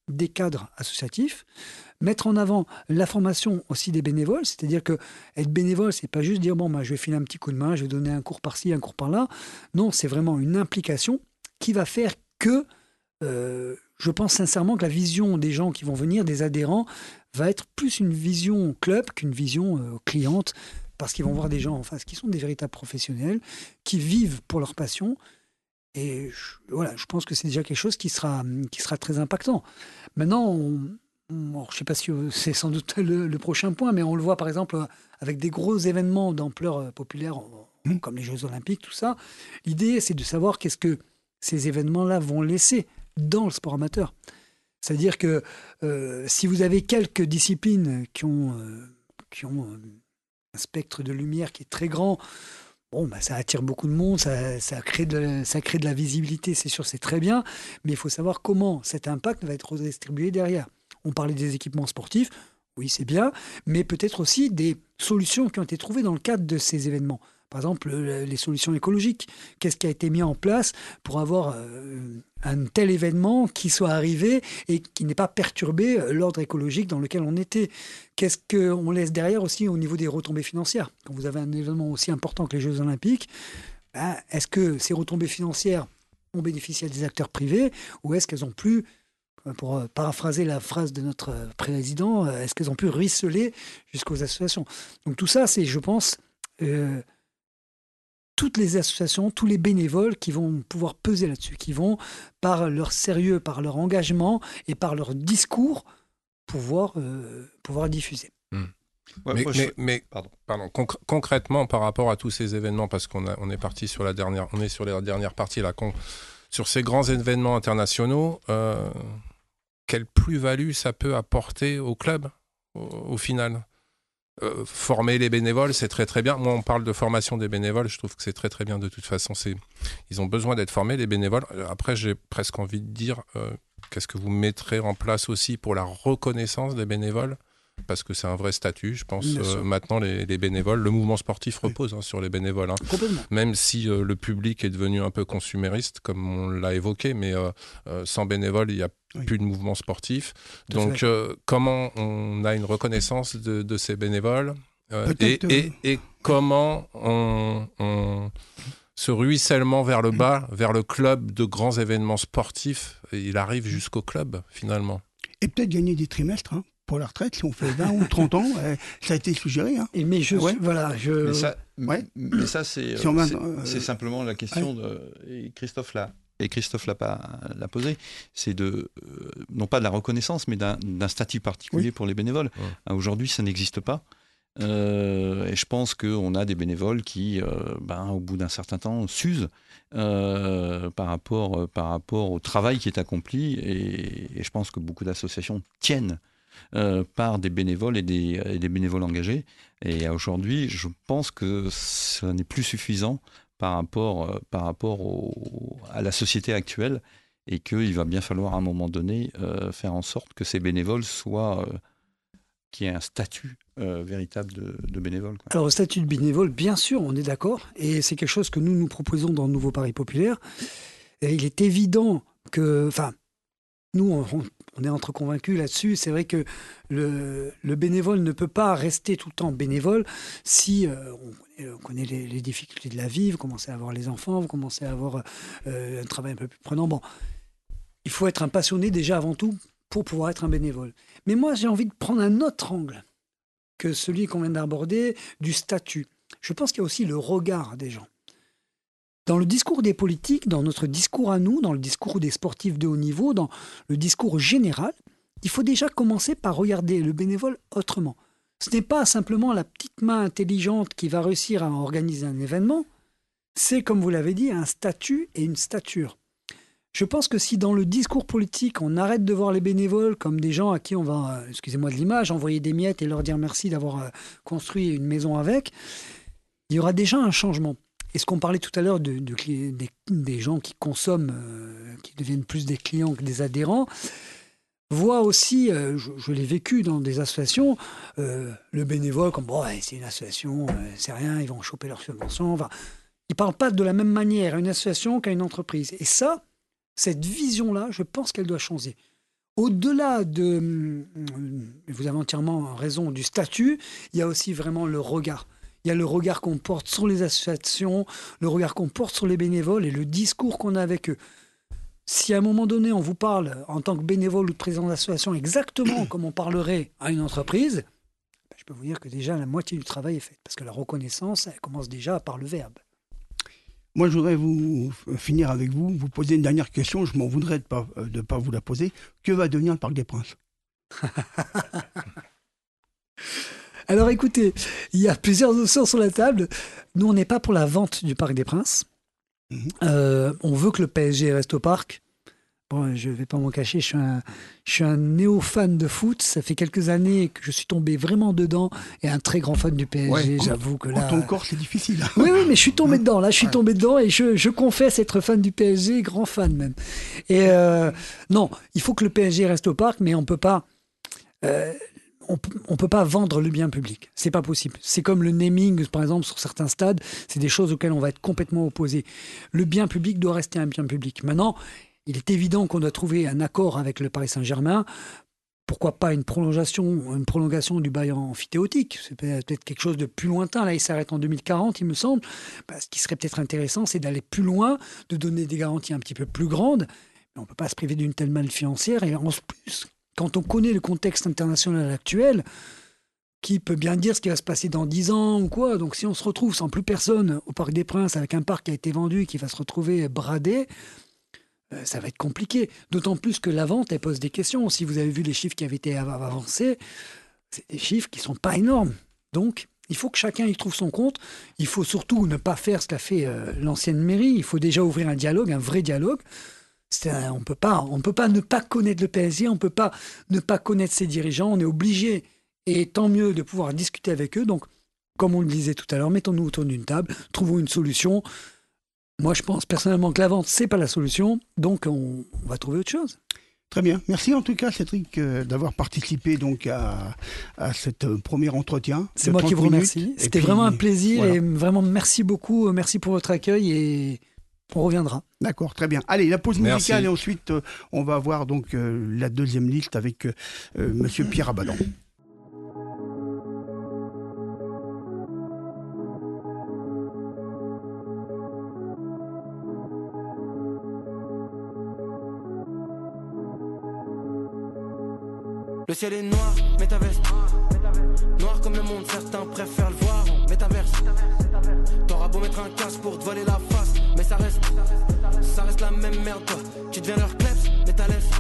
G: des cadres associatifs, mettre en avant la formation aussi des bénévoles, c'est-à-dire que être bénévole, c'est pas juste dire bon, bah, je vais filer un petit coup de main, je vais donner un cours par-ci, un cours par-là. Non, c'est vraiment une implication qui va faire que, euh, je pense sincèrement que la vision des gens qui vont venir, des adhérents, va être plus une vision club qu'une vision euh, cliente, parce qu'ils vont voir des gens en face qui sont des véritables professionnels, qui vivent pour leur passion. Et je, voilà, je pense que c'est déjà quelque chose qui sera, qui sera très impactant. Maintenant, on, on, je ne sais pas si c'est sans doute le, le prochain point, mais on le voit par exemple avec des gros événements d'ampleur populaire, mmh. comme les Jeux Olympiques, tout ça. L'idée, c'est de savoir qu'est-ce que ces événements-là vont laisser dans le sport amateur. C'est-à-dire que euh, si vous avez quelques disciplines qui ont, euh, qui ont un spectre de lumière qui est très grand, bon, bah, ça attire beaucoup de monde, ça, ça, crée de, ça crée de la visibilité, c'est sûr, c'est très bien, mais il faut savoir comment cet impact va être redistribué derrière. On parlait des équipements sportifs, oui, c'est bien, mais peut-être aussi des solutions qui ont été trouvées dans le cadre de ces événements. Par exemple, les solutions écologiques. Qu'est-ce qui a été mis en place pour avoir euh, un tel événement qui soit arrivé et qui n'ait pas perturbé l'ordre écologique dans lequel on était? Qu'est-ce qu'on laisse derrière aussi au niveau des retombées financières? Quand vous avez un événement aussi important que les Jeux Olympiques, ben, est-ce que ces retombées financières ont bénéficié à des acteurs privés ou est-ce qu'elles ont pu, pour paraphraser la phrase de notre président, est-ce qu'elles ont pu ruisseler jusqu'aux associations? Donc tout ça, c'est, je pense... Euh, toutes les associations, tous les bénévoles qui vont pouvoir peser là-dessus, qui vont, par leur sérieux, par leur engagement et par leur discours, pouvoir, euh, pouvoir diffuser.
D: Mmh.
F: Ouais,
D: mais
F: moi,
D: mais,
F: je...
D: mais
F: pardon.
D: Pardon, conc- concrètement, par rapport à tous ces événements, parce qu'on a, on est parti sur la dernière, on est sur les dernières parties là, con, sur ces grands événements internationaux, euh, quelle plus-value ça peut apporter au club, au, au final? Euh, former les bénévoles, c'est très très bien. Moi, on parle de formation des bénévoles, je trouve que c'est très très bien de toute façon. C'est... Ils ont besoin d'être formés, les bénévoles. Après, j'ai presque envie de dire, euh, qu'est-ce que vous mettrez en place aussi pour la reconnaissance des bénévoles? Parce que c'est un vrai statut, je pense. Euh, maintenant, les, les bénévoles, le mouvement sportif repose hein, sur les bénévoles. Hein. Même si euh, le public est devenu un peu consumériste, comme on l'a évoqué, mais euh, euh, sans bénévoles, il n'y a oui. plus de mouvement sportif. Tout Donc, euh, comment on a une reconnaissance de, de ces bénévoles euh, et, et, et comment on, on, ce ruissellement vers le bas, vers le club de grands événements sportifs, il arrive jusqu'au club, finalement.
C: Et peut-être gagner des trimestres, hein. Pour la retraite, si on fait vingt ou trente ans, euh, ça a été suggéré. Hein.
G: Et mais je, ouais. voilà, je...
F: Mais ça,
G: ouais.
F: mais ça c'est,
C: si
F: euh, c'est,
C: euh,
F: c'est simplement la question ouais. de... Et Christophe l'a, et Christophe l'a, pas, l'a posé, c'est de, euh, non pas de la reconnaissance, mais d'un, d'un statut particulier oui. pour les bénévoles. Ouais. Aujourd'hui, ça n'existe pas. Euh, et je pense qu'on a des bénévoles qui, euh, ben, au bout d'un certain temps, s'usent euh, par, rapport, par rapport au travail qui est accompli. Et, et je pense que beaucoup d'associations tiennent Euh, par des bénévoles et des, et des bénévoles engagés. Et aujourd'hui, je pense que ça n'est plus suffisant par rapport, euh, par rapport au, à la société actuelle et qu'il va bien falloir à un moment donné euh, faire en sorte que ces bénévoles soient... Euh, qu'il y ait un statut euh, véritable de, de bénévole. Quoi.
G: Alors, le statut de bénévole, bien sûr, on est d'accord. Et c'est quelque chose que nous, nous proposons dans le Nouveau Paris Populaire. Et il est évident que... Enfin, nous, on, on est entre convaincus là-dessus. C'est vrai que le, le bénévole ne peut pas rester tout le temps bénévole si euh, on connaît, on connaît les, les difficultés de la vie, vous commencez à avoir les enfants, vous commencez à avoir euh, un travail un peu plus prenant. Bon, il faut être un passionné déjà avant tout pour pouvoir être un bénévole. Mais moi, j'ai envie de prendre un autre angle que celui qu'on vient d'aborder, du statut. Je pense qu'il y a aussi le regard des gens. Dans le discours des politiques, dans notre discours à nous, dans le discours des sportifs de haut niveau, dans le discours général, il faut déjà commencer par regarder le bénévole autrement. Ce n'est pas simplement la petite main intelligente qui va réussir à organiser un événement, c'est, comme vous l'avez dit, un statut et une stature. Je pense que si dans le discours politique, on arrête de voir les bénévoles comme des gens à qui on va, excusez-moi de l'image, envoyer des miettes et leur dire merci d'avoir construit une maison avec, il y aura déjà un changement. Et ce qu'on parlait tout à l'heure de, de, de, des, des gens qui consomment, euh, qui deviennent plus des clients que des adhérents, voient aussi, euh, je, je l'ai vécu dans des associations, euh, le bénévole comme bon, ouais, c'est une association, euh, c'est rien, ils vont choper leur subvention. Enfin, ils ne parlent pas de la même manière à une association qu'à une entreprise. Et ça, cette vision-là, je pense qu'elle doit changer. au-delà de, vous avez entièrement raison, du statut, il y a aussi vraiment le regard. Il y a le regard qu'on porte sur les associations, le regard qu'on porte sur les bénévoles et le discours qu'on a avec eux. Si à un moment donné, on vous parle en tant que bénévole ou de président d'association exactement comme on parlerait à une entreprise, je peux vous dire que déjà la moitié du travail est fait. Parce que la reconnaissance, elle commence déjà par le verbe.
C: Moi, je voudrais vous finir avec vous, vous poser une dernière question. Je m'en voudrais de ne pas, de pas vous la poser. Que va devenir le Parc des Princes ?
G: Alors écoutez, il y a plusieurs options sur la table. Nous, on n'est pas pour la vente du Parc des Princes. Mmh. Euh, on veut que le P S G reste au parc. Bon, je ne vais pas m'en cacher, je suis un, je suis un néo-fan de foot. Ça fait quelques années que je suis tombé vraiment dedans et un très grand fan du P S G. Ouais, j'avoue que là...
C: Quand on corps, c'est difficile.
G: Oui, oui, mais je suis tombé dedans. Là, je suis ouais. tombé dedans et je, je confesse être fan du P S G, grand fan même. Et euh, non, il faut que le P S G reste au parc, mais on ne peut pas... Euh, on ne peut pas vendre le bien public. C'est pas possible. C'est comme le naming, par exemple, sur certains stades. C'est des choses auxquelles on va être complètement opposé. Le bien public doit rester un bien public. Maintenant, il est évident qu'on doit trouver un accord avec le Paris Saint-Germain. Pourquoi pas une prolongation, une prolongation du bail amphithéotique ? C'est peut-être quelque chose de plus lointain. Là, il s'arrête en deux mille quarante, il me semble. Bah, ce qui serait peut-être intéressant, c'est d'aller plus loin, de donner des garanties un petit peu plus grandes. Mais on ne peut pas se priver d'une telle manne financière. Et en plus, quand on connaît le contexte international actuel, qui peut bien dire ce qui va se passer dans dix ans ou quoi. Donc si on se retrouve sans plus personne au Parc des Princes, avec un parc qui a été vendu, qui va se retrouver bradé, euh, ça va être compliqué. D'autant plus que la vente, elle pose des questions. Si vous avez vu les chiffres qui avaient été avancés, c'est des chiffres qui ne sont pas énormes. Donc, il faut que chacun y trouve son compte. Il faut surtout ne pas faire ce qu'a fait euh, l'ancienne mairie. Il faut déjà ouvrir un dialogue, un vrai dialogue. Un, on peut pas, on peut pas ne pas connaître le P S G, on ne peut pas ne pas connaître ses dirigeants. On est obligé, et tant mieux, de pouvoir discuter avec eux. Donc, comme on le disait tout à l'heure, mettons-nous autour d'une table, trouvons une solution. Moi, je pense personnellement que la vente, c'est pas la solution. Donc, on, on va trouver autre chose.
C: Très bien. Merci en tout cas, Cédric, euh, d'avoir participé donc à, à cet euh, premier entretien.
G: C'est moi qui vous remercie. C'était puis, vraiment un plaisir voilà. Et vraiment merci beaucoup. Merci pour votre accueil et on reviendra.
C: D'accord, très bien. Allez, la pause
D: Merci.
C: musicale et ensuite euh, on va voir donc euh, la deuxième liste avec euh, euh, Monsieur Pierre Abadan.
I: Le ciel est noir, mets ta veste. Noir comme le monde, certains préfèrent le voir en métaverse. T'auras beau mettre un casque pour te voiler la face, mais ça reste, ça reste la même merde toi. Tu deviens leur kleps, mais t'as laisse.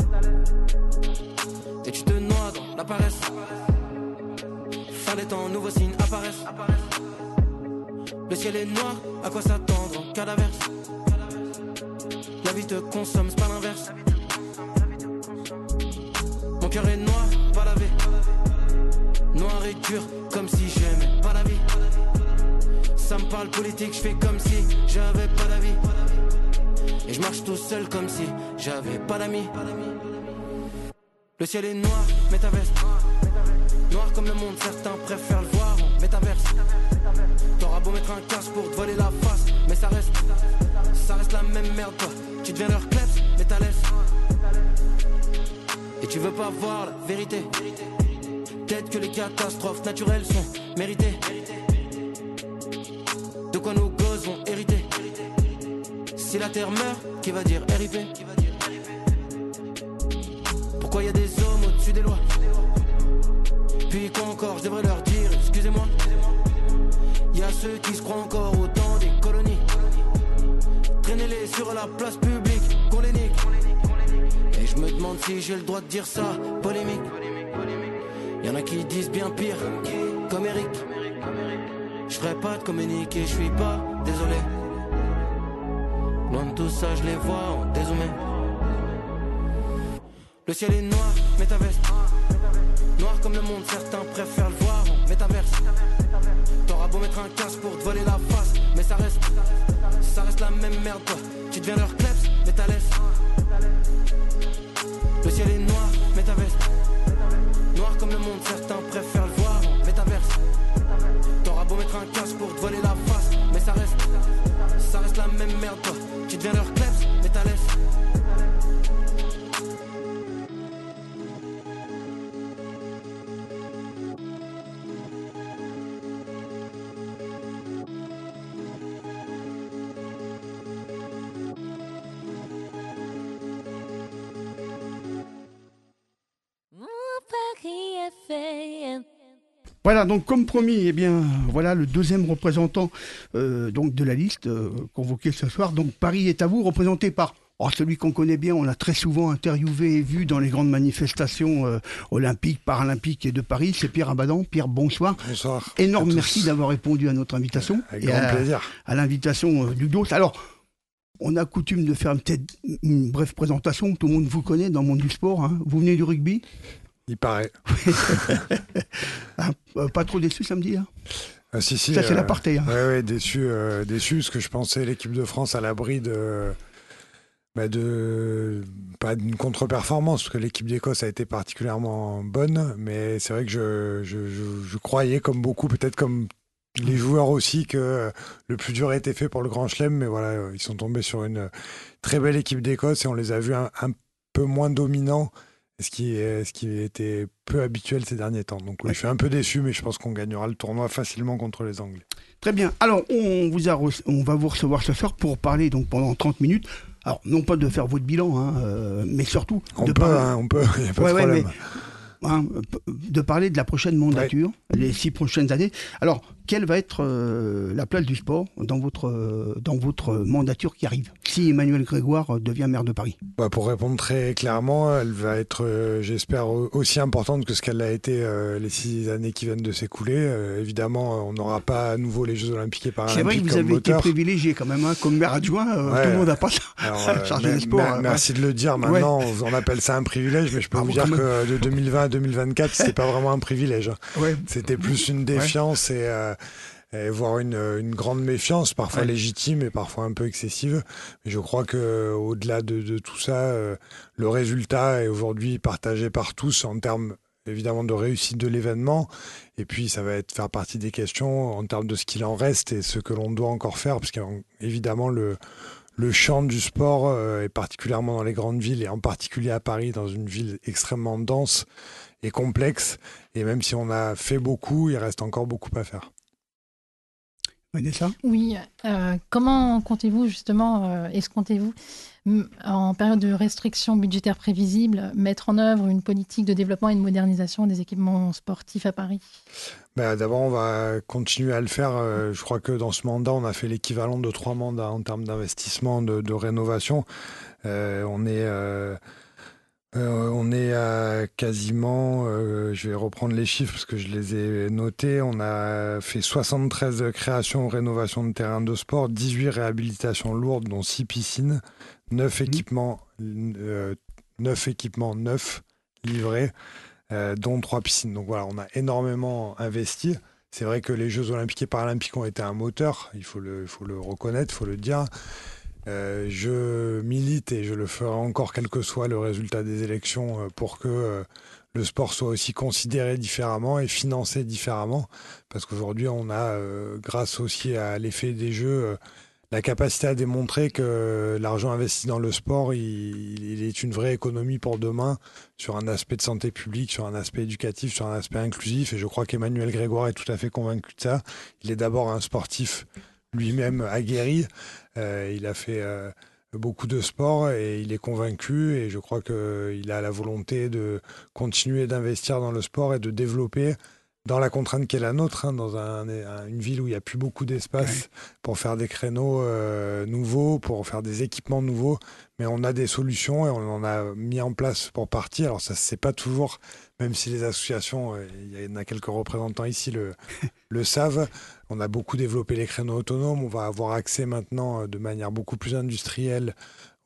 I: Et tu te noies dans la paresse. Fin des temps, nouveaux signes apparaissent. Le ciel est noir, à quoi s'attendre en cas d'averse. La vie te consomme, c'est pas l'inverse. Mon cœur est noir, pas lavé. Noir et dur, comme si j'aimais pas la vie. Ça me parle politique, je fais comme si j'avais pas d'avis. Et je marche tout seul comme si j'avais pas d'amis. Le ciel est noir, mets ta veste. Noir comme le monde, certains préfèrent le voir en métaverse. T'auras beau mettre un casque pour te voiler la face, mais ça reste, ça reste la même merde toi. Tu deviens leur kleps, mais t'as laisse. Et tu veux pas voir la vérité. Peut-être que les catastrophes naturelles sont méritées. De quoi nos gosses vont hériter. Si la terre meurt, qui va dire R I P? Pourquoi y a des hommes au-dessus des lois? Puis quoi encore, je devrais leur dire excusez-moi. Y a ceux qui se croient encore au temps des colonies. Traînez-les sur la place publique, qu'on les nique. Et je me demande si j'ai le droit de dire ça, polémique. Y'en a qui disent bien pire, comme Eric. Je ferai pas de communiqué, je suis pas désolé. Loin de tout ça, je les vois en dézoomé. Le ciel est noir, mets ta veste. Noir comme le monde, certains préfèrent le voir en métaverse. T'auras beau mettre un casque pour te voiler la face, mais ça reste, ça reste la même merde toi. Tu deviens leur kleps, mais t'as laisse. Le ciel est noir, mets ta veste. Noir comme le monde, certains préfèrent le voir en métaverse. T'auras beau mettre un casque pour te voiler la face, mais ça reste, ça reste la même merde toi. Tu deviens leur kleps, mais t'as laisse.
C: Voilà, donc comme promis, eh bien, voilà le deuxième représentant euh, donc de la liste euh, convoqué ce soir. Donc Paris est à vous, représenté par oh, celui qu'on connaît bien, on l'a très souvent interviewé et vu dans les grandes manifestations euh, olympiques, paralympiques et de Paris, c'est Pierre Abadan. Pierre, bonsoir.
J: Bonsoir.
C: Énorme merci d'avoir répondu à notre invitation.
J: Avec
C: et
J: grand
C: à,
J: plaisir.
C: À l'invitation euh, du D O S. Alors, on a coutume de faire peut-être une brève présentation, tout le monde vous connaît dans le monde du sport. Hein. Vous venez du rugby ?
J: Il paraît.
C: hein, euh, pas trop déçu samedi hein
J: ah, si, si,
C: Ça, c'est
J: euh,
C: l'aparté. Hein.
J: Oui, ouais, déçu, euh, déçu, parce que je pensais l'équipe de France à l'abri de... Bah de pas d'une contre-performance, parce que l'équipe d'Écosse a été particulièrement bonne, mais c'est vrai que je, je, je, je croyais, comme beaucoup, peut-être comme les joueurs aussi, que le plus dur a été fait pour le Grand Chelem, mais voilà, ils sont tombés sur une très belle équipe d'Écosse et on les a vus un, un peu moins dominants, ce qui, est, ce qui était peu habituel ces derniers temps. Donc oui, ouais. Je suis un peu déçu, mais je pense qu'on gagnera le tournoi facilement contre les Anglais.
C: Très bien. Alors, on, vous a re- on va vous recevoir ce soir pour parler donc, pendant trente minutes. Alors, non pas de faire votre bilan, hein, euh, mais surtout...
J: On
C: de
J: peut,
C: parler...
J: hein, on peut, il n'y a pas
C: ouais,
J: de problème.
C: Ouais, mais, hein, de parler de la prochaine mandature, ouais. les six prochaines années. Alors, quelle va être euh, la place du sport dans votre, euh, dans votre mandature qui arrive, si Emmanuelle Grégoire devient maire de Paris?
J: Bah, pour répondre très clairement, elle va être, euh, j'espère, aussi importante que ce qu'elle a été euh, les six années qui viennent de s'écouler. Euh, évidemment, on n'aura pas à nouveau les Jeux Olympiques et Paralympiques.
C: C'est vrai que vous avez moteur. été privilégié quand même, hein, comme maire adjoint, euh, ouais. Tout le monde n'a pas ça. Alors, euh, chargé des sports.
J: M- merci ouais. de le dire. Maintenant, ouais. on appelle ça un privilège, mais je peux ah, vous dire que de deux mille vingt à deux mille vingt-quatre, c'était pas vraiment un privilège. Ouais. C'était plus une défiance ouais. et euh, Et voire une, une grande méfiance, parfois ouais. légitime et parfois un peu excessive. Mais je crois que au-delà de, de tout ça, euh, le résultat est aujourd'hui partagé par tous en termes évidemment de réussite de l'événement. Et puis ça va être faire partie des questions en termes de ce qu'il en reste et ce que l'on doit encore faire, parce qu'évidemment le le champ du sport, euh, et particulièrement dans les grandes villes, et en particulier à Paris, dans une ville extrêmement dense et complexe. Et même si on a fait beaucoup, il reste encore beaucoup à faire.
C: Vanessa ?
E: Oui. Euh, comment comptez-vous justement, euh, escomptez-vous, m- en période de restrictions budgétaires prévisibles, mettre en œuvre une politique de développement et de modernisation des équipements sportifs à Paris ?
J: Ben, d'abord, on va continuer à le faire. Euh, je crois que dans ce mandat, on a fait l'équivalent de trois mandats en termes d'investissement, de, de rénovation. Euh, on est... Euh, Euh, on est à quasiment, euh, je vais reprendre les chiffres parce que je les ai notés, on a fait soixante-treize créations ou rénovations de terrains de sport, dix-huit réhabilitations lourdes, dont six piscines, neuf mmh. équipements, euh, neuf équipements neufs livrés, euh, dont trois piscines. Donc voilà, on a énormément investi. C'est vrai que les Jeux Olympiques et Paralympiques ont été un moteur, il faut le, il faut le reconnaître, il faut le dire. Euh, je milite et je le ferai encore quel que soit le résultat des élections euh, pour que euh, le sport soit aussi considéré différemment et financé différemment, parce qu'aujourd'hui on a, euh, grâce aussi à l'effet des Jeux, euh, la capacité à démontrer que l'argent investi dans le sport, il, il est une vraie économie pour demain, sur un aspect de santé publique, sur un aspect éducatif, sur un aspect inclusif, et je crois qu'Emmanuelle Grégoire est tout à fait convaincu de ça. Il est d'abord un sportif lui-même aguerri, euh, il a fait euh, beaucoup de sport et il est convaincu, et je crois qu'il a la volonté de continuer d'investir dans le sport et de développer dans la contrainte qui est la nôtre, hein, dans un, un, une ville où il n'y a plus beaucoup d'espace ouais. pour faire des créneaux euh, nouveaux, pour faire des équipements nouveaux, mais on a des solutions et on en a mis en place pour partie. Alors ça, c'est pas toujours, même si les associations, il y en a quelques représentants ici, le, le savent, on a beaucoup développé les créneaux autonomes, on va avoir accès maintenant de manière beaucoup plus industrielle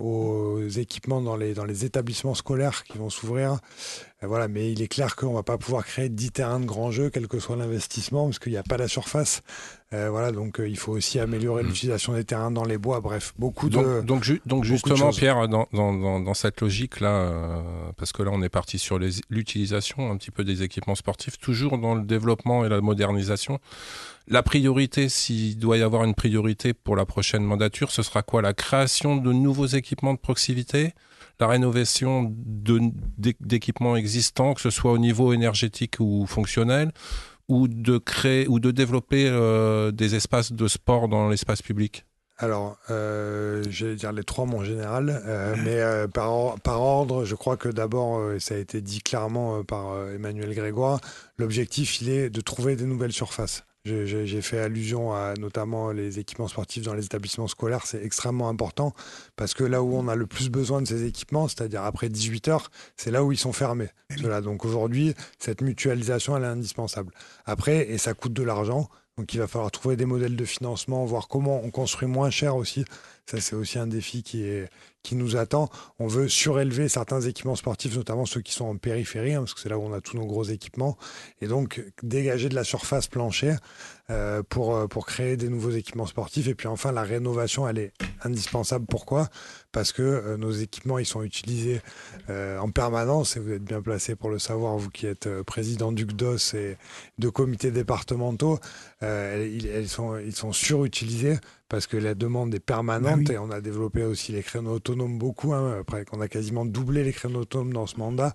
J: aux équipements dans les, dans les établissements scolaires qui vont s'ouvrir. Euh, voilà, mais il est clair qu'on ne va pas pouvoir créer dix terrains de grands jeux, quel que soit l'investissement, parce qu'il n'y a pas la surface. Euh, voilà, donc euh, il faut aussi améliorer mmh. l'utilisation des terrains dans les bois. Bref, beaucoup
D: donc,
J: de
D: Donc, ju- donc justement, Pierre, dans, dans, dans, dans cette logique-là, euh, parce que là, on est parti sur les, l'utilisation un petit peu des équipements sportifs, toujours dans le développement et la modernisation. La priorité, s'il doit y avoir une priorité pour la prochaine mandature, ce sera quoi ? La création de nouveaux équipements de proximité ? La rénovation de, d'équipements existants, que ce soit au niveau énergétique ou fonctionnel, ou de créer ou de développer euh, des espaces de sport dans l'espace public ?
J: Alors, euh, j'allais dire les trois, mon général, euh, mais euh, par, or- par ordre, je crois que d'abord, euh, ça a été dit clairement euh, par euh, Emmanuel Grégoire, l'objectif, il est de trouver des nouvelles surfaces. J'ai j'ai- j'ai fait allusion à notamment les équipements sportifs dans les établissements scolaires, c'est extrêmement important parce que là où on a le plus besoin de ces équipements, c'est-à-dire après dix-huit heures, c'est là où ils sont fermés. Ceux-là. Donc aujourd'hui, cette mutualisation, elle est indispensable. Après, et ça coûte de l'argent, donc il va falloir trouver des modèles de financement, voir comment on construit moins cher aussi. Ça, c'est aussi un défi qui, est, qui nous attend. On veut surélever certains équipements sportifs, notamment ceux qui sont en périphérie, hein, parce que c'est là où on a tous nos gros équipements, et donc dégager de la surface plancher euh, pour, pour créer des nouveaux équipements sportifs. Et puis enfin, la rénovation, elle est indispensable. Pourquoi ? Parce que euh, nos équipements, ils sont utilisés euh, en permanence, et vous êtes bien placé pour le savoir, vous qui êtes euh, président du C D O S et de comités départementaux, euh, ils, ils, sont, ils sont surutilisés parce que la demande est permanente.
C: Bah oui.
J: Et on a développé aussi les créneaux autonomes beaucoup, hein, après qu'on a quasiment doublé les créneaux autonomes dans ce mandat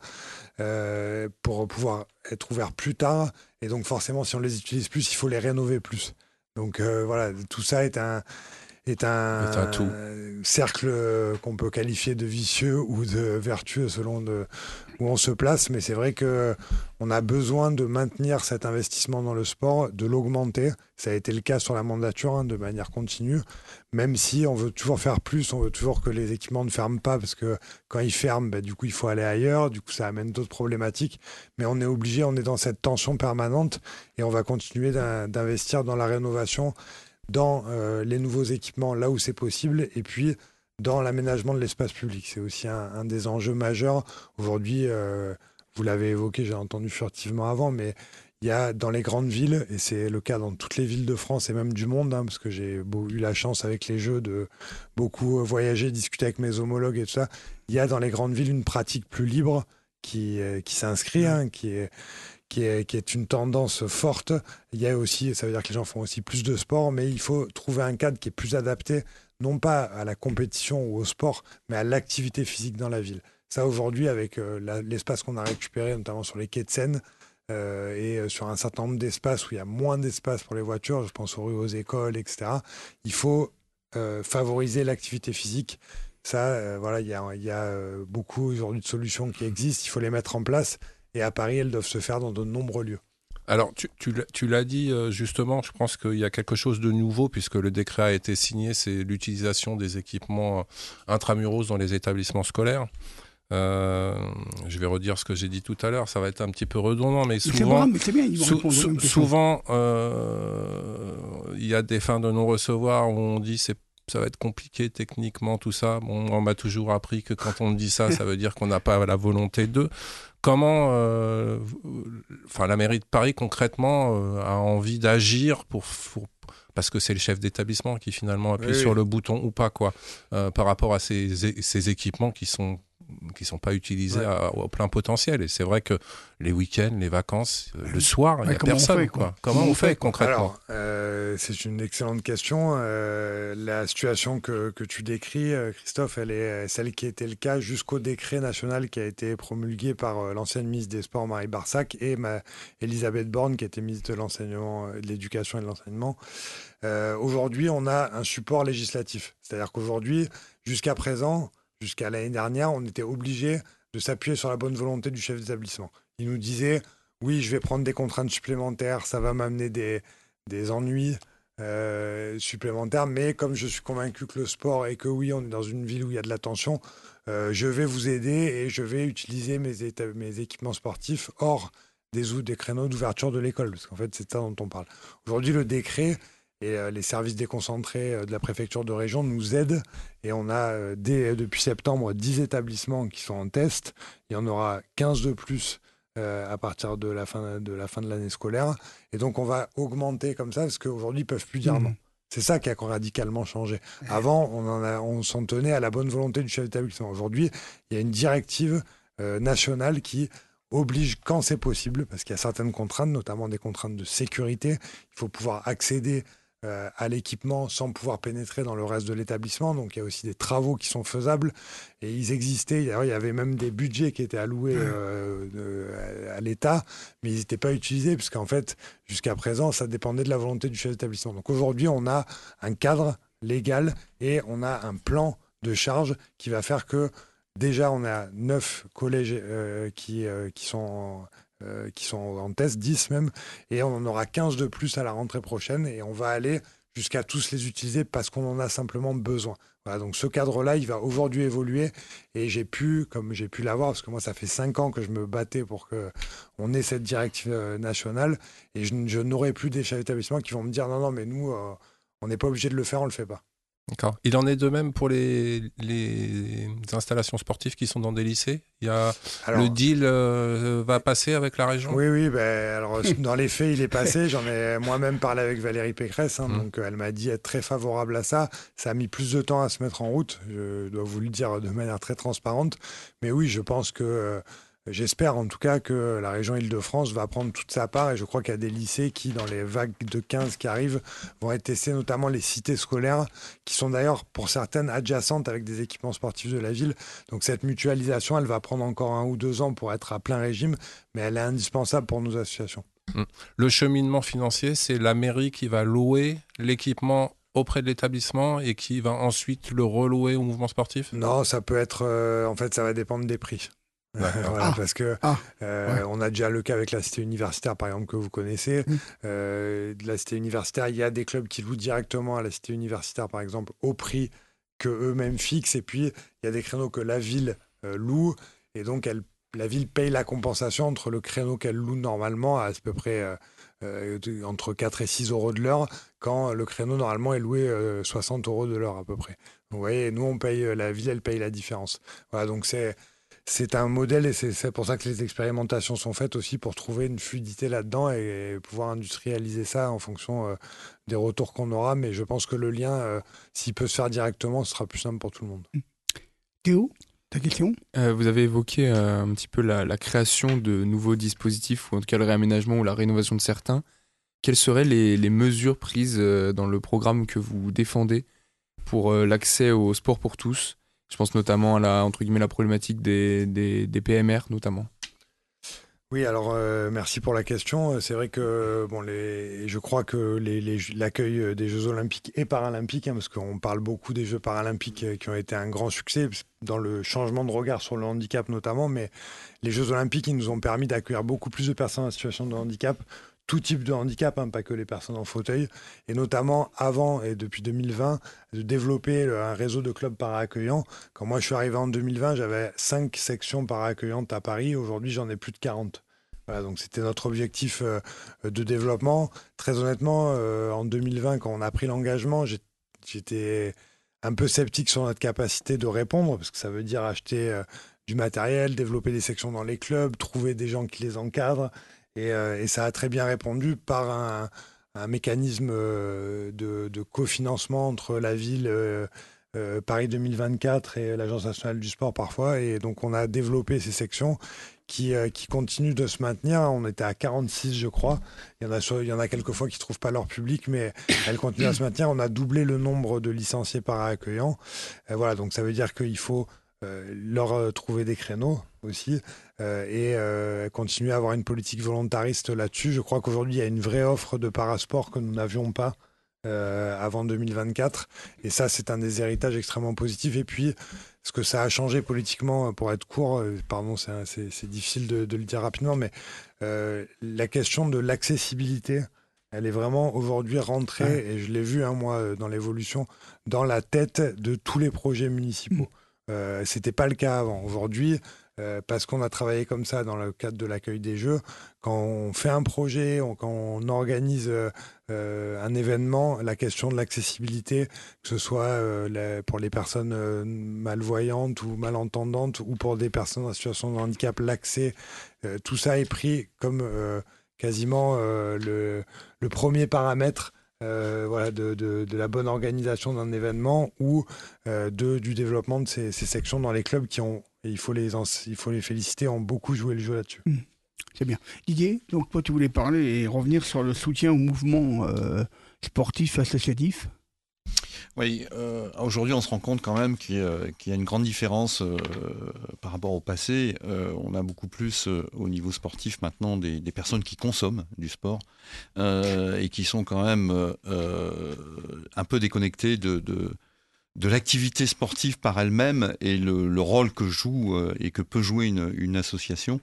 J: euh, pour pouvoir être ouverts plus tard. Et donc forcément, si on les utilise plus, il faut les rénover plus. Donc euh, voilà, tout ça est un, est un,
D: Est un tout.
J: cercle euh, qu'on peut qualifier de vicieux ou de vertueux selon de, où on se place. Mais c'est vrai qu'on a besoin de maintenir cet investissement dans le sport, de l'augmenter. Ça a été le cas sur la mandature, hein, de manière continue. Même si on veut toujours faire plus, on veut toujours que les équipements ne ferment pas, parce que quand ils ferment, bah, du coup, il faut aller ailleurs. Du coup, ça amène d'autres problématiques. Mais on est obligé, on est dans cette tension permanente et on va continuer d'in- d'investir dans la rénovation, dans euh, les nouveaux équipements là où c'est possible, et puis dans l'aménagement de l'espace public. C'est aussi un, un des enjeux majeurs. Aujourd'hui, euh, vous l'avez évoqué, j'ai entendu furtivement avant, mais il y a dans les grandes villes, et c'est le cas dans toutes les villes de France et même du monde, hein, parce que j'ai beau- eu la chance avec les Jeux de beaucoup voyager, discuter avec mes homologues et tout ça, il y a dans les grandes villes une pratique plus libre qui, euh, qui s'inscrit, hein, qui est qui est, qui est une tendance forte. Il y a aussi, ça veut dire que les gens font aussi plus de sport, mais il faut trouver un cadre qui est plus adapté, non pas à la compétition ou au sport, mais à l'activité physique dans la ville. Ça, aujourd'hui, avec euh, la- l'espace qu'on a récupéré, notamment sur les quais de Seine, euh, et euh, sur un certain nombre d'espaces où il y a moins d'espace pour les voitures, je pense aux rues, aux écoles, et cetera, il faut euh, favoriser l'activité physique. Ça, euh, voilà, il y a, il y a euh, beaucoup aujourd'hui de solutions qui existent, il faut les mettre en place. Et à Paris, elles doivent se faire dans de nombreux lieux.
D: Alors, tu, tu l'as- tu l'as dit euh, justement, je pense qu'il y a quelque chose de nouveau puisque le décret a été signé, c'est l'utilisation des équipements euh, intramuros dans les établissements scolaires. Euh, je vais redire ce que j'ai dit tout à l'heure, ça va être un petit peu redondant, mais
C: C'est
D: souvent,
C: bon, mais c'est bien, ils vont
D: sou-
C: répondre aux
D: sou-
C: mêmes questions.
D: souvent, euh, il y a des fins de non-recevoir où on dit c'est ça va être compliqué techniquement, tout ça. Bon, on m'a toujours appris que quand on dit ça, ça veut dire qu'on n'a pas la volonté de. Comment, euh, enfin, la mairie de Paris concrètement euh, a envie d'agir pour, pour parce que c'est le chef d'établissement qui finalement appuie
J: Oui,
D: sur
J: oui.
D: le bouton ou pas quoi, euh, par rapport à ces, ces équipements qui sont qui sont pas utilisés
J: Ouais.
D: à- au plein potentiel. Et c'est vrai que les week-ends, les vacances, euh, le soir, il
C: Ouais,
D: n'y a
C: comment on
D: personne.
C: fait,
D: quoi.
C: quoi
D: Comment,
C: Comment
D: on
C: on
D: fait
C: fait, quoi
D: concrètement?
J: Alors, euh, c'est une excellente question. Euh, la situation que, que tu décris, euh, Christophe, elle est celle qui était le cas jusqu'au décret national qui a été promulgué par euh, l'ancienne ministre des Sports, Marie Barsac, et ma, Elisabeth Borne, qui était ministre de l'enseignement, euh, de l'éducation et de l'enseignement. Euh, aujourd'hui, on a un support législatif. C'est-à-dire qu'aujourd'hui, jusqu'à présent, jusqu'à l'année dernière, on était obligé de s'appuyer sur la bonne volonté du chef d'établissement. Il nous disait, oui, je vais prendre des contraintes supplémentaires, ça va m'amener des, des ennuis euh, supplémentaires, mais comme je suis convaincu que le sport et que oui, on est dans une ville où il y a de la tension, euh, je vais vous aider et je vais utiliser mes, éta- mes équipements sportifs hors des, ou- des créneaux d'ouverture de l'école, parce qu'en fait, c'est ça dont on parle. Aujourd'hui, le décret et euh, les services déconcentrés euh, de la préfecture de région nous aident. Et on a, euh, dès, depuis septembre, dix établissements qui sont en test. Il y en aura quinze de plus euh, à partir de la fin de, la fin de l'année scolaire. Et donc, on va augmenter comme ça, parce qu'aujourd'hui, ils ne peuvent plus dire
C: Mmh.
J: non. C'est ça qui a radicalement changé. Avant, on, en a, on s'en tenait à la bonne volonté du chef d'établissement. Aujourd'hui, il y a une directive euh, nationale qui oblige, quand c'est possible, parce qu'il y a certaines contraintes, notamment des contraintes de sécurité, il faut pouvoir accéder euh, à l'équipement sans pouvoir pénétrer dans le reste de l'établissement. Donc il y a aussi des travaux qui sont faisables et ils existaient. D'ailleurs, il y avait même des budgets qui étaient alloués euh, de- à l'État, mais ils n'étaient pas utilisés puisqu'en fait, jusqu'à présent, ça dépendait de la volonté du chef d'établissement. Donc aujourd'hui, on a un cadre légal et on a un plan de charge qui va faire que déjà on a neuf collèges euh, qui, euh, qui sont en, euh, qui sont en test, dix même, et on en aura quinze de plus à la rentrée prochaine et on va aller jusqu'à tous les utiliser parce qu'on en a simplement besoin. Voilà, donc ce cadre-là, il va aujourd'hui évoluer et j'ai pu, comme j'ai pu l'avoir, parce que moi ça fait cinq ans que je me battais pour qu'on ait cette directive nationale et je, je n'aurai plus des chefs d'établissement qui vont me dire non, non, mais nous, euh, on n'est pas obligé de le faire, on le fait pas.
D: D'accord. Il en est de même pour les, les installations sportives qui sont dans des lycées. Il y a alors, le deal euh, va passer avec la région.
J: Oui, oui. Ben, alors, dans les faits, il est passé. J'en ai moi-même parlé avec Valérie Pécresse. Hein, mmh. Donc, elle m'a dit être très favorable à ça. Ça a mis plus de temps à se mettre en route. Je dois vous le dire de manière très transparente. Mais oui, je pense que... Euh, J'espère en tout cas que la région Île-de-France va prendre toute sa part et je crois qu'il y a des lycées qui, dans les vagues de quinze qui arrivent, vont être testés, notamment les cités scolaires, qui sont d'ailleurs pour certaines adjacentes avec des équipements sportifs de la ville. Donc cette mutualisation, elle va prendre encore un ou deux ans pour être à plein régime, mais elle est indispensable pour nos associations.
D: Le cheminement financier, c'est la mairie qui va louer l'équipement auprès de l'établissement et qui va ensuite le relouer au mouvement sportif ?
J: Non, ça peut être... Euh, en fait, ça va dépendre des prix. Voilà, ah, parce que ah, euh, ouais. on a déjà le cas avec la cité universitaire par exemple que vous connaissez. Mmh. Euh, de la cité universitaire, il y a des clubs qui louent directement à la cité universitaire par exemple au prix que eux-mêmes fixent et puis il y a des créneaux que la ville euh, loue et donc elle, la ville paye la compensation entre le créneau qu'elle loue normalement à, à peu près euh, euh, entre quatre et six euros de l'heure quand le créneau normalement est loué euh, soixante euros de l'heure à peu près. Donc, vous voyez, nous on paye, la ville elle paye la différence. Voilà, donc c'est C'est un modèle et c'est pour ça que les expérimentations sont faites aussi pour trouver une fluidité là-dedans et pouvoir industrialiser ça en fonction euh, des retours qu'on aura. Mais je pense que le lien, euh, s'il peut se faire directement, ce sera plus simple pour tout le monde.
C: Théo, ta question ?
H: euh, Vous avez évoqué euh, un petit peu la, la création de nouveaux dispositifs ou en tout cas le réaménagement ou la rénovation de certains. Quelles seraient les, les mesures prises euh, dans le programme que vous défendez pour euh, l'accès au sport pour tous ? Je pense notamment à la, entre guillemets, la problématique des, des, des P M R, notamment.
J: Oui, alors euh, merci pour la question. C'est vrai que bon, les, je crois que les, les, l'accueil des Jeux Olympiques et Paralympiques, hein, parce qu'on parle beaucoup des Jeux Paralympiques qui ont été un grand succès dans le changement de regard sur le handicap notamment, mais les Jeux Olympiques, ils nous ont permis d'accueillir beaucoup plus de personnes en situation de handicap, tout type de handicap, hein, pas que les personnes en fauteuil, et notamment avant et depuis deux mille vingt, de développer un réseau de clubs para-accueillants. Quand moi je suis arrivé en deux mille vingt, j'avais cinq sections para-accueillantes à Paris, aujourd'hui j'en ai plus de quarante. Voilà, donc c'était notre objectif euh, de développement. Très honnêtement, euh, en deux mille vingt, quand on a pris l'engagement, j'étais un peu sceptique sur notre capacité de répondre, parce que ça veut dire acheter euh, du matériel, développer des sections dans les clubs, trouver des gens qui les encadrent. Et, euh, et ça a très bien répondu par un, un mécanisme euh, de, de cofinancement entre la ville, euh, euh, Paris deux mille vingt-quatre et l'Agence nationale du sport parfois. Et donc on a développé ces sections qui, euh, qui continuent de se maintenir. On était à quarante-six, je crois. Il y en a, il y en a quelques fois qui ne trouvent pas leur public, mais elles continuent à se maintenir. On a doublé le nombre de licenciés para-accueillants. Euh, voilà, donc ça veut dire qu'il faut euh, leur euh, trouver des créneaux aussi euh, et euh, continuer à avoir une politique volontariste là-dessus. Je crois qu'aujourd'hui, il y a une vraie offre de parasport que nous n'avions pas euh, avant deux mille vingt-quatre. Et ça, c'est un des héritages extrêmement positifs. Et puis, ce que ça a changé politiquement, pour être court, euh, pardon, c'est, c'est, c'est difficile de, de le dire rapidement, mais euh, la question de l'accessibilité, elle est vraiment aujourd'hui rentrée, ouais. Et je l'ai vu, hein, moi, dans l'évolution, dans la tête de tous les projets municipaux. Mmh. Euh, c'était pas le cas avant. Aujourd'hui, Euh, parce qu'on a travaillé comme ça dans le cadre de l'accueil des Jeux. Quand on fait un projet, on, quand on organise euh, euh, un événement, la question de l'accessibilité, que ce soit euh, la, pour les personnes euh, malvoyantes ou malentendantes ou pour des personnes en situation de handicap, l'accès, euh, tout ça est pris comme euh, quasiment euh, le, le premier paramètre Euh, voilà, de, de, de la bonne organisation d'un événement ou euh, de, du développement de ces, ces sections dans les clubs qui ont, et il faut les, il faut les féliciter, ont beaucoup joué le jeu là-dessus.
C: Mmh. C'est bien. Didier, donc toi tu voulais parler et revenir sur le soutien au mouvement euh, sportif associatif ?
F: Oui, euh, aujourd'hui on se rend compte quand même qu'il y a, qu'il y a une grande différence euh, par rapport au passé. Euh, on a beaucoup plus euh, au niveau sportif maintenant des, des personnes qui consomment du sport euh, et qui sont quand même euh, un peu déconnectées de, de, de l'activité sportive par elle-même et le, le rôle que joue euh, et que peut jouer une, une association.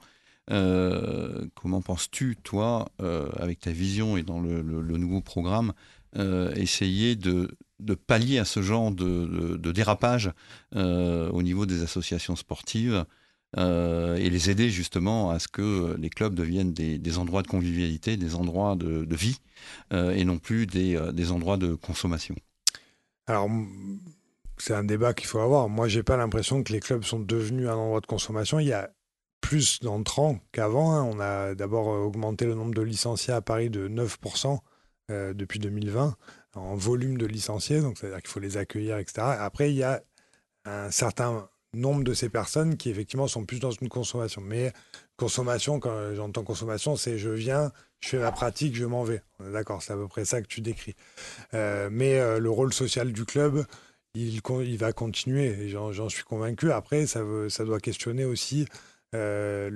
F: Euh, comment penses-tu, toi, euh, avec ta vision et dans le, le, le nouveau programme, euh, essayer de de pallier à ce genre de, de, de dérapage euh, au niveau des associations sportives euh, et les aider justement à ce que les clubs deviennent des, des endroits de convivialité, des endroits de, de vie euh, et non plus des, des endroits de consommation.
J: Alors, c'est un débat qu'il faut avoir. Moi, j'ai pas l'impression que les clubs sont devenus un endroit de consommation. Il y a plus d'entrants qu'avant. Hein. On a d'abord augmenté le nombre de licenciés à Paris de neuf pour cent euh, depuis deux mille vingt. En volume de licenciés, donc c'est-à-dire qu'il faut les accueillir, et cetera. Après, il y a un certain nombre de ces personnes qui, effectivement, sont plus dans une consommation. Mais consommation, quand j'entends consommation, c'est je viens, je fais ma pratique, je m'en vais. On est d'accord, c'est à peu près ça que tu décris. Euh, mais euh, le rôle social du club, il, il va continuer, et j'en, j'en suis convaincu. Après, ça, veut, ça doit questionner aussi euh,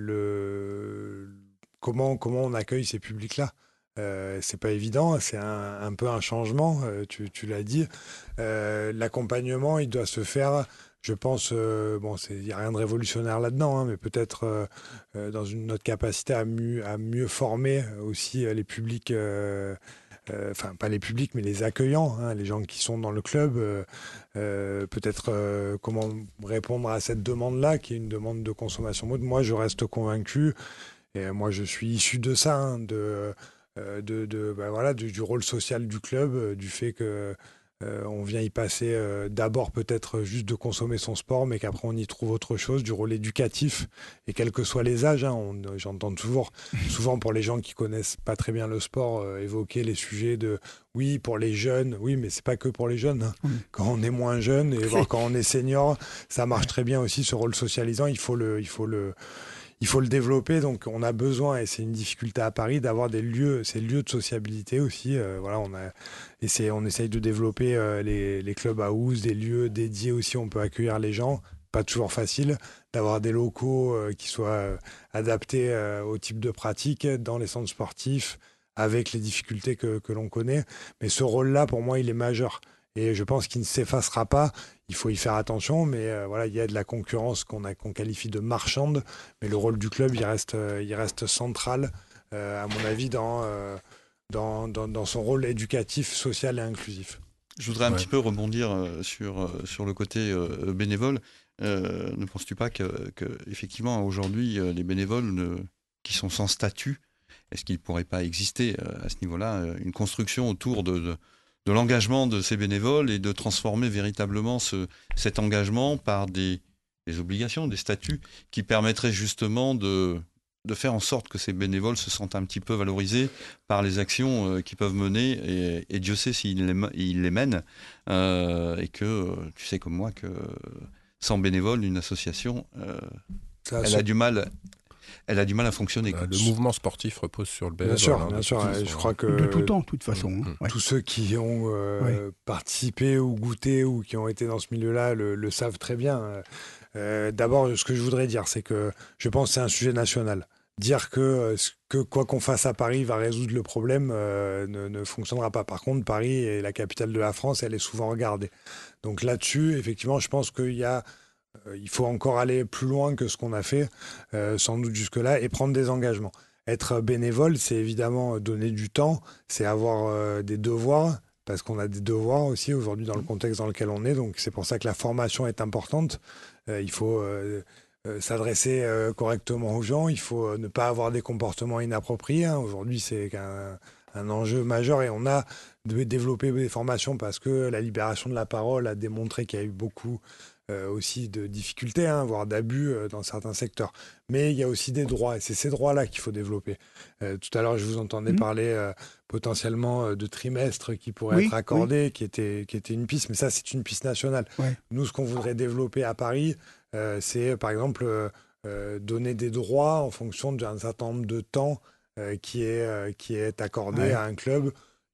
J: le... comment, comment on accueille ces publics-là. Euh, c'est pas évident, c'est un, un peu un changement, euh, tu, tu l'as dit. Euh, l'accompagnement, il doit se faire, je pense, euh, bon, il n'y a rien de révolutionnaire là-dedans, hein, mais peut-être euh, euh, dans une, notre capacité à mieux, à mieux former aussi euh, les publics, euh, euh, enfin pas les publics, mais les accueillants, hein, les gens qui sont dans le club, euh, euh, peut-être euh, comment répondre à cette demande-là, qui est une demande de consommation mode. Moi, je reste convaincu, et moi, je suis issu de ça, hein, de... Euh, de, de, bah voilà, du, du rôle social du club, euh, du fait que euh, on vient y passer euh, d'abord peut-être juste de consommer son sport, mais qu'après on y trouve autre chose, du rôle éducatif, et quels que soient les âges, hein, on, j'entends toujours, souvent pour les gens qui connaissent pas très bien le sport, euh, évoquer les sujets de oui pour les jeunes, oui mais c'est pas que pour les jeunes, hein. Quand on est moins jeune et voire quand on est senior, ça marche très bien aussi ce rôle socialisant, il faut le, il faut le Il faut le développer, donc on a besoin, et c'est une difficulté à Paris, d'avoir des lieux, ces lieux de sociabilité aussi. Euh, voilà, on a, et c'est, on essaye de développer euh, les, les clubs house, des lieux dédiés aussi, on peut accueillir les gens. Pas toujours facile d'avoir des locaux euh, qui soient euh, adaptés euh, au type de pratique dans les centres sportifs, avec les difficultés que, que l'on connaît. Mais ce rôle-là, pour moi, il est majeur. Et je pense qu'il ne s'effacera pas. Il faut y faire attention, mais euh, voilà, il y a de la concurrence qu'on, a, qu'on qualifie de marchande, mais le rôle du club, il reste, euh, il reste central, euh, à mon avis, dans, euh, dans, dans, dans son rôle éducatif, social et inclusif.
F: Je voudrais un
D: Ouais.
F: petit peu rebondir euh, sur, euh, sur le côté euh, bénévole. Euh, ne penses-tu pas que, que effectivement, aujourd'hui, euh, les bénévoles ne, qui sont sans statut, est-ce qu'il ne pourrait pas exister euh, à ce niveau-là euh, une construction autour de, de de l'engagement de ces bénévoles et de transformer véritablement ce, cet engagement par des, des obligations, des statuts qui permettraient justement de, de faire en sorte que ces bénévoles se sentent un petit peu valorisés par les actions euh, qu'ils peuvent mener et, et Dieu sait s'ils les, ils les mènent euh, et que euh, tu sais comme moi que sans bénévoles, une association, euh,
J: Ça,
F: elle
J: c'est-
F: a du mal... Elle a du mal à fonctionner.
D: Bah,
F: quoi.
D: le mouvement sportif repose sur le bénévole.
J: Bien sûr,
D: hein,
J: bien
D: de
J: sûr.
D: toute
J: euh,
D: façon.
J: Je crois que
C: De tout temps, de toute façon. hein.
D: Mm.
C: Ouais.
J: tous ceux qui ont euh, participé ou goûté ou qui ont été dans ce milieu-là le, le savent très bien. Euh, D'abord, ce que je voudrais dire, c'est que je pense que c'est un sujet national. Dire que, euh, ce que quoi qu'on fasse à Paris va résoudre le problème euh, ne, ne fonctionnera pas. Par contre, Paris est la capitale de la France, elle est souvent regardée. Donc là-dessus, effectivement, je pense qu'il y a Euh, il faut encore aller plus loin que ce qu'on a fait, euh, sans doute jusque-là, et prendre des engagements. Être bénévole, c'est évidemment donner du temps, c'est avoir euh, des devoirs, parce qu'on a des devoirs aussi aujourd'hui dans le contexte dans lequel on est. Donc c'est pour ça que la formation est importante. Euh, il faut euh, euh, s'adresser euh, correctement aux gens, il faut euh, ne pas avoir des comportements inappropriés. hein. Aujourd'hui, c'est un, un enjeu majeur et on a de développer des formations parce que la libération de la parole a démontré qu'il y a eu beaucoup euh, aussi de difficultés, hein, voire d'abus euh, dans certains secteurs. Mais il y a aussi des droits, et c'est ces droits-là qu'il faut développer. Euh, tout à l'heure, je vous entendais
C: Mmh.
J: parler euh, potentiellement euh, de trimestres qui pourraient
C: Oui,
J: être accordés, qui, était, qui était une piste, mais ça, c'est une piste nationale.
C: Ouais.
J: Nous, ce qu'on voudrait développer à Paris, euh, c'est par exemple euh, euh, donner des droits en fonction d'un certain nombre de temps euh, qui, est, euh, qui est accordé
C: Ouais.
J: à un club.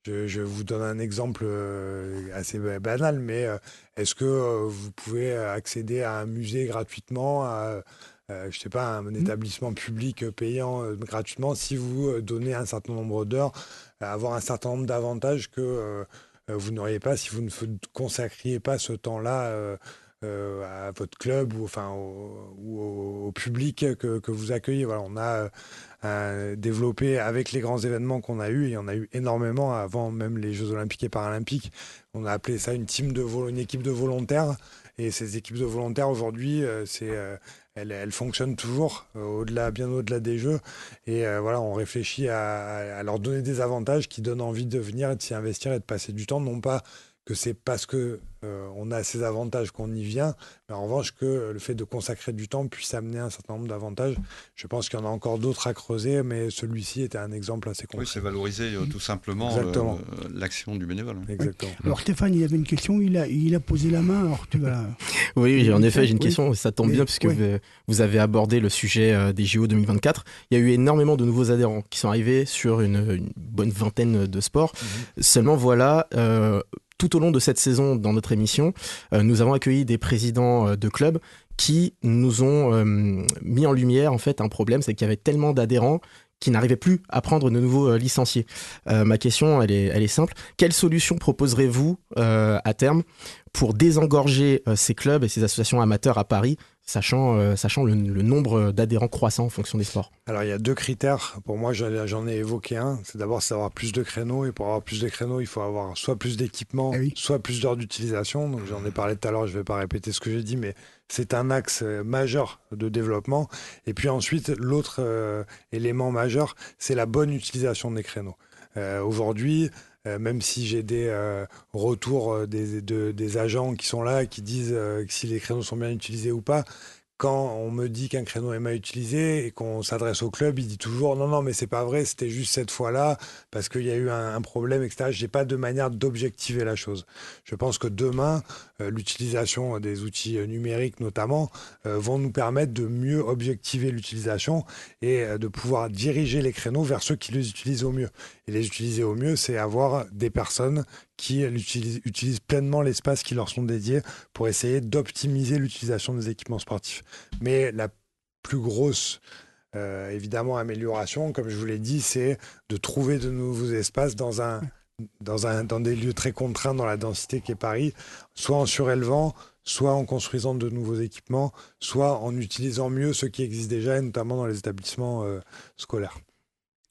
J: Je, je vous donne un exemple euh, assez banal, mais euh, est-ce que euh, vous pouvez accéder à un musée gratuitement, à euh, je sais pas, un établissement public payant euh, gratuitement si vous euh, donnez un certain nombre d'heures, avoir un certain nombre d'avantages que euh, vous n'auriez pas si vous ne consacriez pas ce temps-là euh, euh, à votre club ou, enfin, au, ou au, au public que, que vous accueillez. Voilà, on a euh, développé avec les grands événements qu'on a eus, et il y en a eu énormément avant même les Jeux Olympiques et Paralympiques. On a appelé ça une, team de vol- une équipe de volontaires. Et ces équipes de volontaires, aujourd'hui, euh, c'est, euh, elles, elles fonctionnent toujours, euh, au-delà, bien au-delà des Jeux. Et euh, voilà, on réfléchit à, à leur donner des avantages qui donnent envie de venir et de s'y investir et de passer du temps. Non pas que c'est parce que euh, on a ces avantages qu'on y vient, mais en revanche que le fait de consacrer du temps puisse amener un certain nombre d'avantages. Je pense qu'il y en a encore d'autres à creuser, mais celui-ci était un exemple assez concret.
F: Oui, c'est valoriser euh, tout simplement
J: Exactement.
F: le- l'action du bénévole.
J: Exactement.
C: Alors Stéphane, il avait une question, il a, il a posé la main, alors tu vas...
K: Oui, oui, en effet, j'ai une
C: Oui.
K: question, ça tombe
C: Mais,
K: bien puisque
C: ouais.
K: vous, vous avez abordé le sujet euh, des J O deux mille vingt-quatre. Il y a eu énormément de nouveaux adhérents qui sont arrivés sur une, une bonne vingtaine de sports.
J: Mhm.
K: Seulement, voilà, euh, tout au long de cette saison, dans notre émission, euh, nous avons accueilli des présidents euh, de clubs qui nous ont euh, mis en lumière en fait un problème, c'est qu'il y avait tellement d'adhérents qui n'arrivaient plus à prendre de nouveaux euh, licenciés. Euh, ma question, elle est, elle est simple. Quelle solution proposerez-vous euh, à terme pour désengorger euh, ces clubs et ces associations amateurs à Paris, sachant, euh, sachant le, le nombre d'adhérents croissant en fonction des sports?
J: Alors, il y a deux critères. Pour moi, j'en j'en ai évoqué un. C'est d'abord c'est d'avoir plus de créneaux. Et pour avoir plus de créneaux, il faut avoir soit plus d'équipements,
C: Ah oui.
J: soit plus d'heures d'utilisation. Donc, j'en ai parlé tout à l'heure. Je ne vais pas répéter ce que j'ai dit, mais c'est un axe euh, majeur de développement. Et puis ensuite, l'autre euh, élément majeur, c'est la bonne utilisation des créneaux. Euh, Aujourd'hui, euh, même si j'ai des euh, retours euh, des, de- des agents qui sont là, qui disent euh, que si les créneaux sont bien utilisés ou pas, quand on me dit qu'un créneau est mal utilisé et qu'on s'adresse au club, il dit toujours non, non, mais c'est pas vrai, c'était juste cette fois-là parce qu'il y a eu un, un problème, et cetera. Je n'ai pas de manière d'objectiver la chose. Je pense que demain, euh, l'utilisation des outils euh, numériques notamment euh, vont nous permettre de mieux objectiver l'utilisation et euh, de pouvoir diriger les créneaux vers ceux qui les utilisent au mieux. Et les utiliser au mieux, c'est avoir des personnes qui l'utilisent- utilisent pleinement l'espace qui leur sont dédiés pour essayer d'optimiser l'utilisation des équipements sportifs. Mais la plus grosse, euh, évidemment, amélioration, comme je vous l'ai dit, c'est de trouver de nouveaux espaces dans, un, dans, un, dans des lieux très contraints dans la densité qu'est Paris, soit en surélevant, soit en construisant de nouveaux équipements, soit en utilisant mieux ceux qui existent déjà, et notamment dans les établissements euh, scolaires.
C: Christophe ?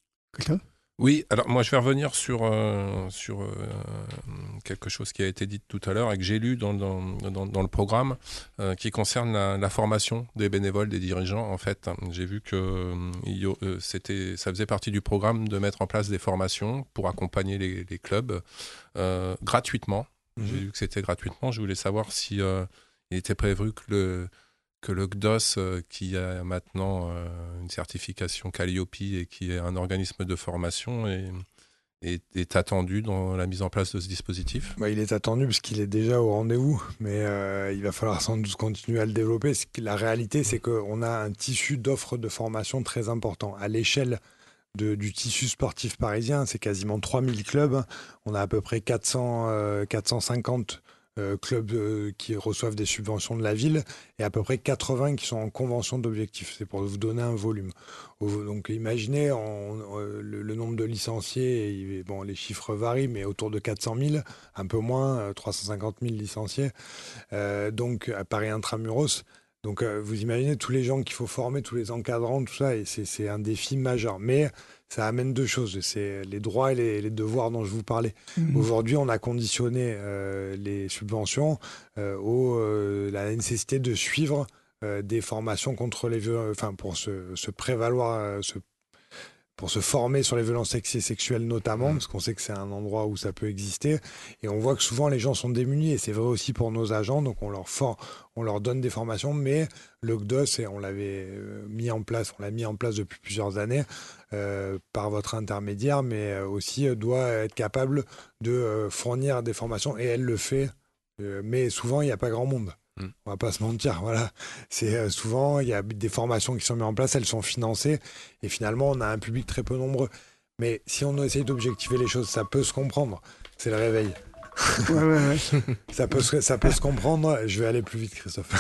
D: Oui, alors moi je vais revenir sur, euh, sur euh, quelque chose qui a été dit tout à l'heure et que j'ai lu dans, dans, dans, dans le programme euh, qui concerne la, la formation des bénévoles, des dirigeants. En fait, j'ai vu que euh, il y a- euh, c'était, ça faisait partie du programme de mettre en place des formations pour accompagner les, les clubs euh, gratuitement.
J: Mhm.
D: J'ai vu que c'était gratuitement. Je voulais savoir si euh, il était prévu que le que le C D O S, euh, qui a maintenant euh, une certification Calliope et qui est un organisme de formation, est, est, est attendu dans la mise en place de ce dispositif.
J: Bah, il est attendu parce qu'il est déjà au rendez-vous, mais euh, il va falloir sans doute continuer à le développer. Ce qui- La réalité, c'est qu'on a un tissu d'offres de formation très important. À l'échelle de- du tissu sportif parisien, c'est quasiment trois mille clubs. On a à peu près quatre cents, euh, quatre cent cinquante euh, clubs euh, qui reçoivent des subventions de la ville et à peu près quatre-vingts qui sont en convention d'objectifs. C'est pour vous donner un volume. Au- Donc imaginez en- euh, le, le nombre de licenciés, et, bon, les chiffres varient, mais autour de quatre cent mille, un peu moins, euh, trois cent cinquante mille licenciés, euh, donc à Paris intramuros. Donc euh, vous imaginez tous les gens qu'il faut former, tous les encadrants, tout ça, et c'est c'est un défi majeur. Mais ça amène deux choses, c'est les droits et les, les devoirs dont je vous parlais.
C: Mhm.
J: Aujourd'hui, on a conditionné euh, les subventions euh, au, euh, la nécessité de suivre euh, des formations contre les violences, enfin pour se, se prévaloir, euh, se pour se former sur les violences sexuelles et sexuelles notamment, parce qu'on sait que c'est un endroit où ça peut exister. Et on voit que souvent les gens sont démunis, et c'est vrai aussi pour nos agents, donc on leur, for- on leur donne des formations, mais le C D O S, et on l'avait euh, mis en place, on l'a mis en place depuis plusieurs années, euh, par votre intermédiaire, mais euh, aussi euh, doit être capable de euh, fournir des formations, et elle le fait, euh, mais souvent il n'y a pas grand monde.
D: Mm.
J: On va pas se mentir, voilà. C'est euh, souvent il y a des formations qui sont mises en place, elles sont financées, et finalement on a un public très peu nombreux. Mais si on essaye d'objectiver les choses, ça peut se comprendre. C'est le réveil.
C: Ouais, ouais, ouais.
J: ça, peut se, ça peut se comprendre. Je vais aller plus vite, Christophe.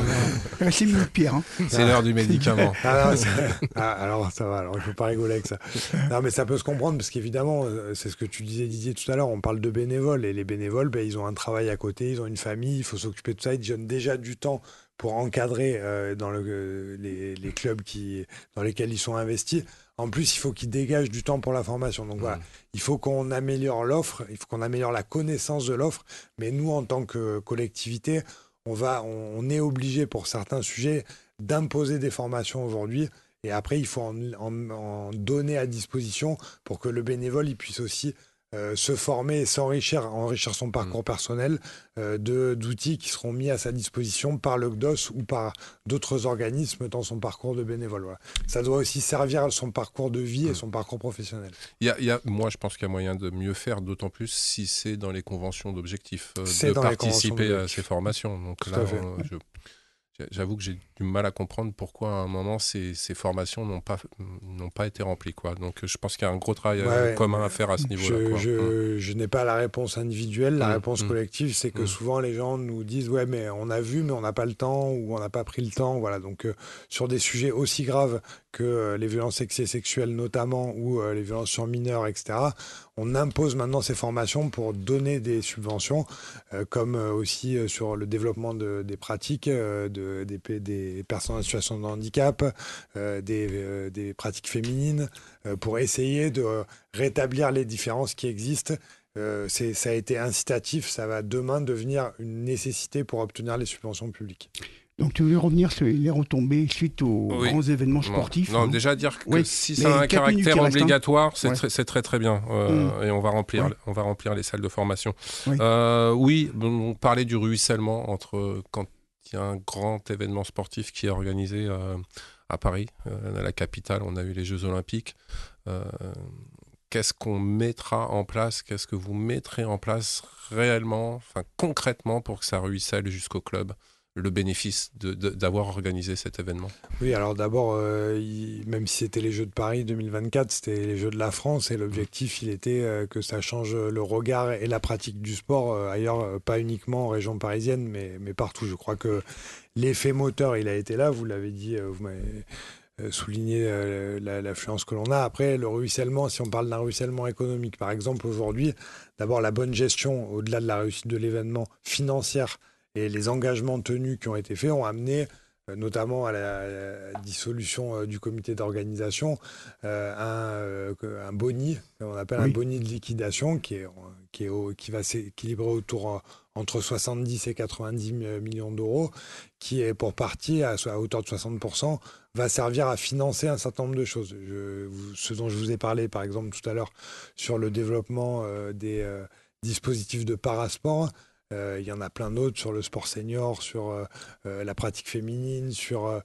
C: C'est mieux pire. Hein.
D: C'est l'heure du médicament.
J: Ah, non, ah, alors ça va, alors il ne faut pas rigoler avec ça. Non, mais ça peut se comprendre parce qu'évidemment, c'est ce que tu disais, Didier, tout à l'heure, on parle de bénévoles. Et les bénévoles, ben, ils ont un travail à côté, ils ont une famille, il faut s'occuper de tout ça. Ils donnent déjà du temps pour encadrer euh, dans le, euh, les, les clubs qui, dans lesquels ils sont investis. En plus, il faut qu'ils dégagent du temps pour la formation. Donc mmh. voilà, il faut qu'on améliore l'offre, il faut qu'on améliore la connaissance de l'offre. Mais nous, en tant que collectivité, on, va, on, on est obligé pour certains sujets d'imposer des formations aujourd'hui. Et après, il faut en, en, en donner à disposition pour que le bénévole il puisse aussi euh, se former et s'enrichir, enrichir son parcours mmh. personnel euh, de, d'outils qui seront mis à sa disposition par le C D O S ou par d'autres organismes dans son parcours de bénévole. Voilà. Ça doit aussi servir son parcours de vie mmh. et son parcours professionnel.
D: Il y a, il y a, moi, je pense qu'il y a moyen de mieux faire, d'autant plus si c'est dans les conventions d'objectifs, euh, de participer à ces formations. Donc
J: Tout
D: là,
J: à fait.
D: euh, je... J'avoue que j'ai du mal à comprendre pourquoi à un moment ces, ces formations n'ont pas, n'ont pas été remplies, quoi. Donc je pense qu'il y a un gros travail
J: ouais,
D: euh,
J: ouais.
D: commun à faire à ce niveau-là.
J: Je,
D: quoi.
J: je,
D: mmh.
J: je n'ai pas la réponse individuelle. La
D: mmh.
J: réponse
D: mmh.
J: collective, c'est que mmh. souvent les gens nous disent « ouais, mais on a vu, mais on n'a pas le temps » ou « on n'a pas pris le temps ». Voilà. Donc euh, sur des sujets aussi graves que euh, les violences sexuelles et sexuelles notamment ou euh, les violences sur mineurs, et cetera, on impose maintenant ces formations pour donner des subventions, euh, comme euh, aussi euh, sur le développement de, des pratiques euh, de, des, des personnes en situation de handicap, euh, des, euh, des pratiques féminines, euh, pour essayer de euh, rétablir les différences qui existent. Euh, c'est, ça a été incitatif, ça va demain devenir une nécessité pour obtenir les subventions publiques.
C: Donc tu voulais revenir sur les retombées suite aux
D: oui.
C: grands événements sportifs.
D: Non, non
C: hein.
D: déjà dire que
C: oui.
D: si ça a un caractère obligatoire, c'est,
C: ouais.
D: très, c'est très très bien. Euh, mmh. Et on va, remplir,
C: ouais.
D: on va remplir les salles de formation.
C: Oui,
D: euh, oui on parlait du ruissellement entre quand il y a un grand événement sportif qui est organisé euh, à Paris, euh, à la capitale, on a eu les Jeux Olympiques. Euh, qu'est-ce qu'on mettra en place, qu'est-ce que vous mettrez en place réellement, enfin concrètement pour que ça ruisselle jusqu'au club, le bénéfice de, de, d'avoir organisé cet événement?
J: Oui, alors d'abord, euh, il, même si c'était les Jeux de Paris deux mille vingt-quatre, c'était les Jeux de la France et l'objectif, il était euh, que ça change le regard et la pratique du sport euh, ailleurs, euh, pas uniquement en région parisienne, mais, mais partout. Je crois que l'effet moteur, il a été là, vous l'avez dit, euh, vous m'avez euh, souligné euh, la, l'affluence que l'on a. Après, le ruissellement, si on parle d'un ruissellement économique, par exemple, aujourd'hui, d'abord la bonne gestion, au-delà de la réussite de l'événement, financière, et les engagements tenus qui ont été faits ont amené, euh, notamment à la, à la dissolution euh, du comité d'organisation, euh, un, euh, un boni, on appelle oui. un boni de liquidation, qui, est, qui, est au, qui va s'équilibrer autour euh, entre soixante-dix et quatre-vingt-dix millions d'euros, qui est pour partie, à, à hauteur de soixante pour cent, va servir à financer un certain nombre de choses. Je, ce dont je vous ai parlé, par exemple, tout à l'heure, sur le développement euh, des euh, dispositifs de parasport. Il euh, y en a plein d'autres sur le sport senior, sur euh, euh, la pratique féminine, sur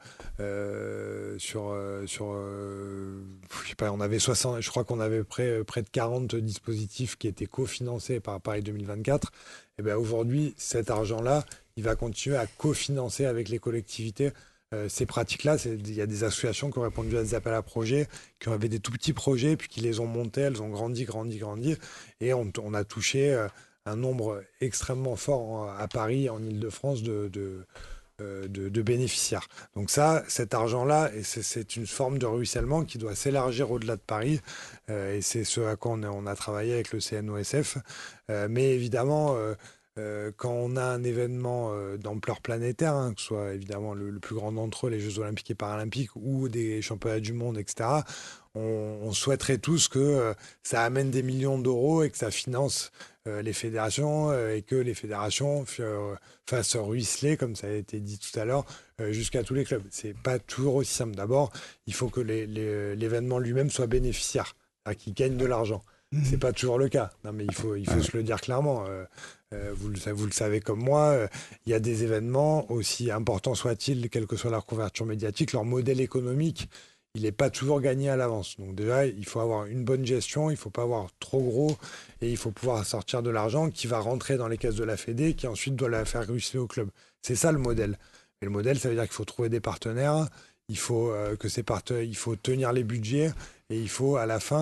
J: euh, sur euh, sur euh, je sais pas, on avait soixante, je crois qu'on avait près près de quarante dispositifs qui étaient cofinancés par Paris deux mille vingt-quatre. Et ben aujourd'hui, cet argent-là, il va continuer à cofinancer avec les collectivités. Euh, ces pratiques-là, il y a des associations qui ont répondu à des appels à projets, qui avaient des tout petits projets, puis qui les ont montés, elles ont grandi, grandi, grandi, et on, on a touché euh, un nombre extrêmement fort à Paris, en Ile-de-France, de, de, de, de bénéficiaires. Donc ça, cet argent-là, et c'est, c'est une forme de ruissellement qui doit s'élargir au-delà de Paris, euh, et c'est ce à quoi on a, on a travaillé avec le C N O S F. Euh, mais évidemment, euh, euh, quand on a un événement euh, d'ampleur planétaire, hein, que ce soit évidemment le, le plus grand d'entre eux, les Jeux Olympiques et Paralympiques, ou des championnats du monde, et cetera, on, on souhaiterait tous que euh, ça amène des millions d'euros et que ça finance Euh, les fédérations euh, et que les fédérations euh, fassent ruisseler, comme ça a été dit tout à l'heure, euh, jusqu'à tous les clubs. C'est pas toujours aussi simple. D'abord, il faut que les, les, l'événement lui-même soit bénéficiaire, qu'il gagne de l'argent. Mmh. C'est pas toujours le cas. Non, mais il faut, il faut ah. se le dire clairement. Euh, euh, vous, le, vous le savez comme moi, il euh, y a des événements, aussi importants soient-ils, quelle que soit leur couverture médiatique, leur modèle économique, il n'est pas toujours gagné à l'avance. Donc déjà, il faut avoir une bonne gestion, il ne faut pas avoir trop gros et il faut pouvoir sortir de l'argent qui va rentrer dans les caisses de la Fédé qui ensuite doit la faire ruisseler au club. C'est ça le modèle. Et le modèle, ça veut dire qu'il faut trouver des partenaires, il faut, euh, que ces partenaires, il faut tenir les budgets et il faut à la fin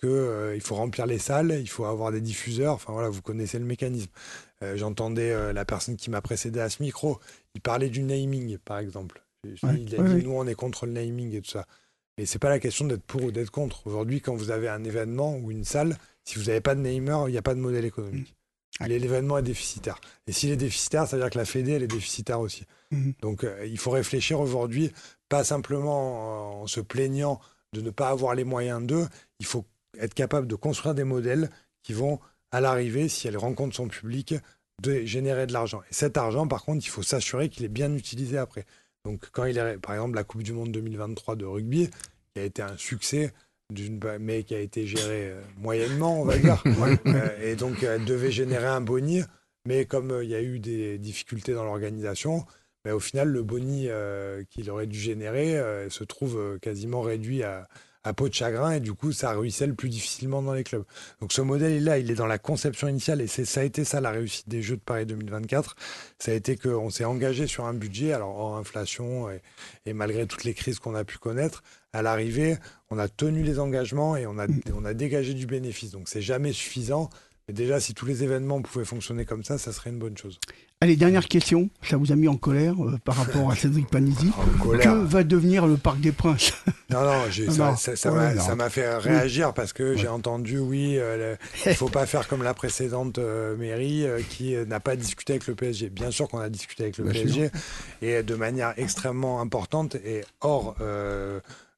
J: qu'il euh, faut remplir les salles, il faut avoir des diffuseurs. Enfin voilà, vous connaissez le mécanisme. Euh, j'entendais euh, la personne qui m'a précédé à ce micro, il parlait du naming, par exemple. Ouais, il a ouais, dit, ouais. nous, on est contre le naming et tout ça. Et c'est pas la question d'être pour ou d'être contre. Aujourd'hui, quand vous avez un événement ou une salle, si vous n'avez pas de namer, il n'y a pas de modèle économique. Mmh. L'événement est déficitaire. Et s'il est déficitaire, ça veut dire que la Fédé, elle est déficitaire aussi. Mmh. Donc, euh, il faut réfléchir aujourd'hui, pas simplement en, en se plaignant de ne pas avoir les moyens d'eux. Il faut être capable de construire des modèles qui vont, à l'arrivée, si elle rencontre son public, de générer de l'argent. Et cet argent, par contre, il faut s'assurer qu'il est bien utilisé après. Donc, quand il est, par exemple, la Coupe du Monde deux mille vingt-trois de rugby, qui a été un succès, d'une, mais qui a été gérée euh, moyennement, on va dire. euh, et donc, elle devait générer un boni, mais comme euh, il y a eu des difficultés dans l'organisation, bah, au final, le boni euh, qu'il aurait dû générer euh, se trouve euh, quasiment réduit à, à peau de chagrin, et du coup, ça ruisselle plus difficilement dans les clubs. Donc, ce modèle-là, il est dans la conception initiale, et c'est, ça a été ça la réussite des Jeux de Paris deux mille vingt-quatre. Ça a été qu'on s'est engagé sur un budget, alors hors inflation, et, et malgré toutes les crises qu'on a pu connaître, à l'arrivée, on a tenu les engagements et on a, on a dégagé du bénéfice. Donc, c'est jamais suffisant. Mais déjà, si tous les événements pouvaient fonctionner comme ça, ça serait une bonne chose.
C: Allez, dernière question. Ça vous a mis en colère euh, par rapport à Cédric Panizzi. Que va devenir le Parc des Princes?
J: Non, non, j'ai, non, ça, non. Ça, ça, ouais, m'a, ça m'a fait réagir oui. parce que ouais. j'ai entendu, oui, euh, il ne faut pas faire comme la précédente euh, mairie euh, qui euh, n'a pas discuté avec le P S G. Bien sûr qu'on a discuté avec le Bien P S G sûr. Et de manière extrêmement importante et hors... Euh,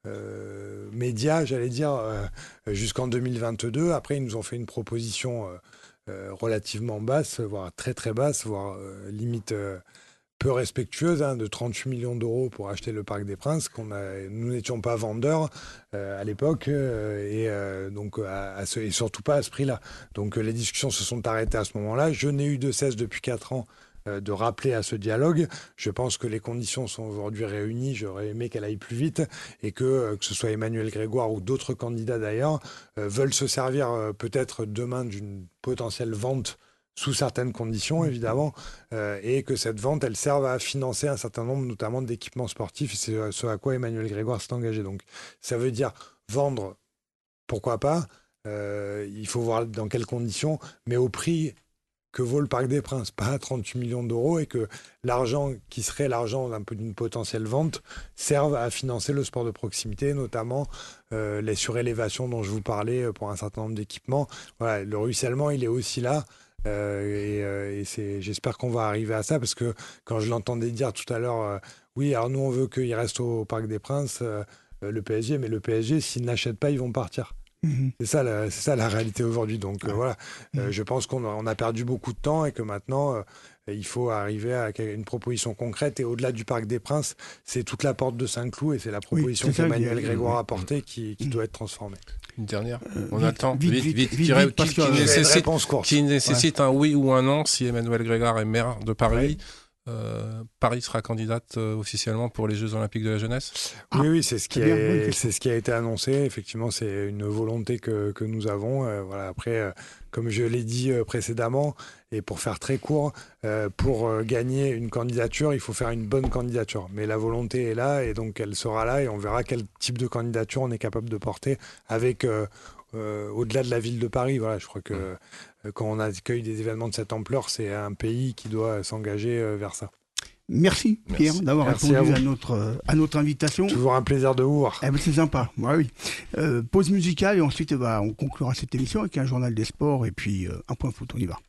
J: Euh, médias, j'allais dire, euh, jusqu'en deux mille vingt-deux. Après, ils nous ont fait une proposition euh, euh, relativement basse, voire très très basse, voire euh, limite euh, peu respectueuse, hein, de trente-huit millions d'euros pour acheter le Parc des Princes. Qu'on a, nous n'étions pas vendeurs euh, à l'époque, euh, et, euh, donc, à, à ce, et surtout pas à ce prix-là. Donc euh, les discussions se sont arrêtées à ce moment-là. Je n'ai eu de cesse depuis quatre ans de rappeler à ce dialogue. Je pense que les conditions sont aujourd'hui réunies. J'aurais aimé qu'elle aille plus vite et que, que ce soit Emmanuel Grégoire ou d'autres candidats d'ailleurs, euh, veulent se servir euh, peut-être demain d'une potentielle vente sous certaines conditions, évidemment, euh, et que cette vente, elle serve à financer un certain nombre, notamment d'équipements sportifs. Et c'est ce à quoi Emmanuel Grégoire s'est engagé. Donc, ça veut dire vendre, pourquoi pas, euh, il faut voir dans quelles conditions, mais au prix que vaut le Parc des Princes, pas à trente-huit millions d'euros, et que l'argent qui serait l'argent d'un peu d'une potentielle vente serve à financer le sport de proximité, notamment euh, les surélévations dont je vous parlais pour un certain nombre d'équipements. Voilà, le ruissellement, il est aussi là. Euh, et, euh, et c'est, j'espère qu'on va arriver à ça, parce que quand je l'entendais dire tout à l'heure, euh, oui, alors nous on veut qu'il reste au Parc des Princes, euh, le P S G, mais le P S G, s'ils n'achètent pas, ils vont partir. Mmh. C'est ça, la, c'est ça la réalité aujourd'hui. Donc euh, voilà, euh, je pense qu'on a, on a perdu beaucoup de temps et que maintenant, euh, il faut arriver à une proposition concrète. Et au-delà du Parc des Princes, c'est toute la porte de Saint-Cloud et c'est la proposition oui, c'est qu'Emmanuel Grégoire a portée qui, qui mmh. doit être transformée.
D: Une dernière,
C: euh,
D: on
C: vite,
D: attend.
C: Vite, vite, vite, vite,
D: qui,
C: vite,
D: qui,
C: qui,
D: qui nécessite, qui nécessite
C: ouais.
D: un oui ou un non si Emmanuel Grégoire est maire de Paris. Oui. Euh, Paris sera candidate euh, officiellement pour les Jeux Olympiques de la jeunesse.
J: Ah, oui, oui, c'est ce qui a, bien, c'est ce qui a été annoncé. Effectivement, c'est une volonté que, que nous avons. Euh, voilà. Après, euh, comme je l'ai dit euh, précédemment, et pour faire très court, euh, pour euh, gagner une candidature, il faut faire une bonne candidature. Mais la volonté est là, et donc elle sera là, et on verra quel type de candidature on est capable de porter avec. Euh, Euh, au-delà de la ville de Paris. Voilà, je crois que euh, quand on accueille des événements de cette ampleur, c'est un pays qui doit s'engager euh, vers ça.
C: Merci Pierre Merci. d'avoir Merci répondu à, à, notre, à notre invitation.
J: Toujours un plaisir de vous voir.
C: Eh ben, c'est sympa, ouais, oui. Euh, pause musicale et ensuite bah, on conclura cette émission avec un journal des sports et puis euh, un point foot, on y va.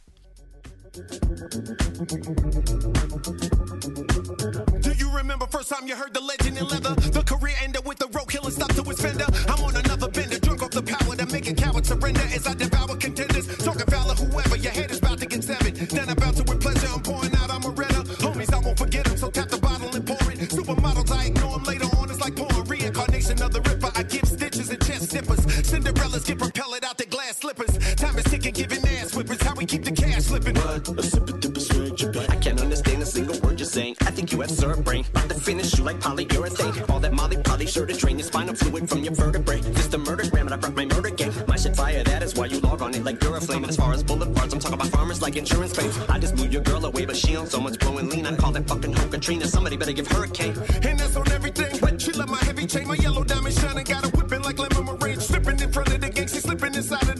L: Do you remember first time you heard the legend in leather? The career ended with the road killer stopped to his fender. I'm on another bender, drunk off the power that make a coward surrender as I devour contenders. Talking foul of whoever, your head is about to get severed. Then about to with pleasure, I'm pouring out, I'm a renner. Homies, I won't forget them, so tap the bottle and pour it. Supermodels, I ignore them later on, it's like pouring reincarnation of the Ripper. I give stitches and chest snippers. Cinderellas get propelled out their glass slippers. Time is ticking, giving ass whippers. How we keep the cash slipping.
M: A sip of dip I can't understand a single word you're saying. I think you have served brain. About to finish you like polyurethane. All that Molly Polly sure to drain your spinal fluid from your vertebrae. Just a murder gram and I brought my murder game. My shit fire, that is why you log on it like you're a flame. And as far as boulevards, I'm talking about farmers like insurance claims. I just blew your girl away, but she on so much blowing lean. I call that fucking hoe Katrina. Somebody better give her a cane.
L: And that's on everything. She love my heavy chain, my yellow diamond shining. Got a whipping like lemon meringue. Stripping in front of the gangsta.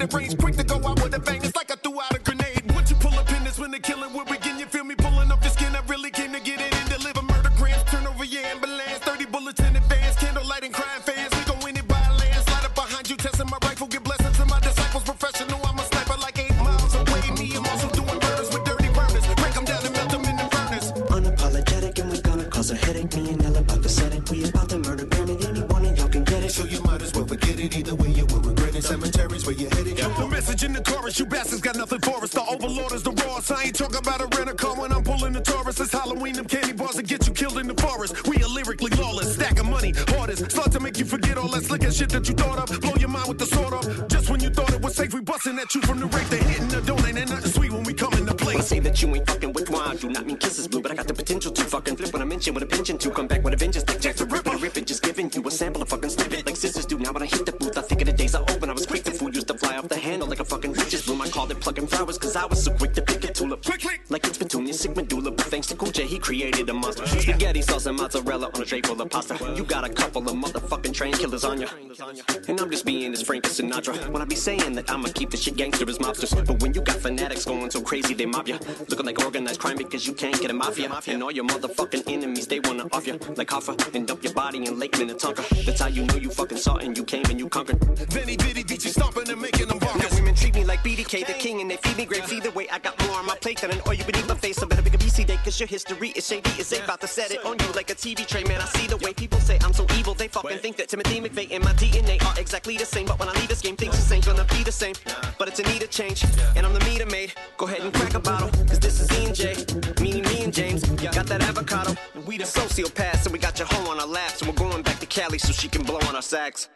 L: it range, quick to go out with a bang. It's like I threw out a grenade. Once you pull up in this when the killing will begin, you feel me pulling up the skin. I really came to get it in, deliver murder grams, turn over your ambulance, thirty bullets in advance, candlelight and crime fans. We gon' win it by a landslide up behind you, testing my rifle, give blessings to my disciples, professional. I'm a sniper like eight miles away. Me, I'm also doing murders with dirty burners, break them down and melt them in the furnace.
M: Unapologetic and we're gonna cause a headache. Me and Ella about to set it. We about to murder Granny. Anyone and y'all can get it.
L: So you might as well forget it. Either way, you will regret it. Cemeteries where you're headed. The message in the chorus, you bastards got nothing for us. The overlord is the rawest. I ain't talking about a rental car when I'm pulling the Taurus. It's Halloween, them candy bars that get you killed in the forest. We are lyrically lawless, stack of money, hardest. Start to make you forget all that slick ass shit that you thought of. Blow your mind with the sword up. Just when you thought it was safe, we busting at you from the rape. They hitting the donate and nothing sweet when we come in the place.
M: I say that you ain't fucking with wine. Do not mean kisses blue, but I got the potential to fucking flip when I mention with a pension to come back with a vengeance like Jack the Ripper. Rip it, just giving you a sample of fucking snippet like sisters do. Now when I hit the booth, I think of the days I opened. I was quick to fool, used to fly off the handle like a fucking witch's broom. I called it plucking flowers cause I was so quick to pick a tulip. Quick, quick. Like it's Petunia, sick medulla. But thanks to Cool J, he created a monster. Spaghetti sauce and mozzarella on a tray full of pasta. You got a couple of motherfucking train killers on ya. And I'm just being as frank as Sinatra. When I be saying that I'ma keep the shit gangster as mobsters. But when you got fanatics going so crazy they mob ya, looking like organized crime because you can't get a mafia. And all your motherfucking enemies, they wanna off ya like Hoffa and dump your body in Lake Minnetonka. That's how you know you fucking saw and you came and you conquered.
L: Benny Bitty beat you stomping and making them bonkers.
M: Now women treat me like B D K, the king, and they feed me grapes. Either way, I got more on my plate than an oil you beneath my face. So better pick a B C day, cause your history is shady. It's they about to set it on you like a T V tray. Man, I see the way people say I'm so evil. They fucking think that Timothy McVeigh and my D N A are exactly the same. But when I leave this game, things just ain't gonna be the same. But it's a need to change, and I'm the meter maid. Go ahead and crack a bottle, cause this is E and J. Meaning me and James, got that avocado. We the sociopaths, and we got your hoe on our laps. And we're going back to Cali so she can blow on our sax.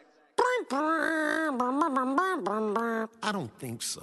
L: I don't think so.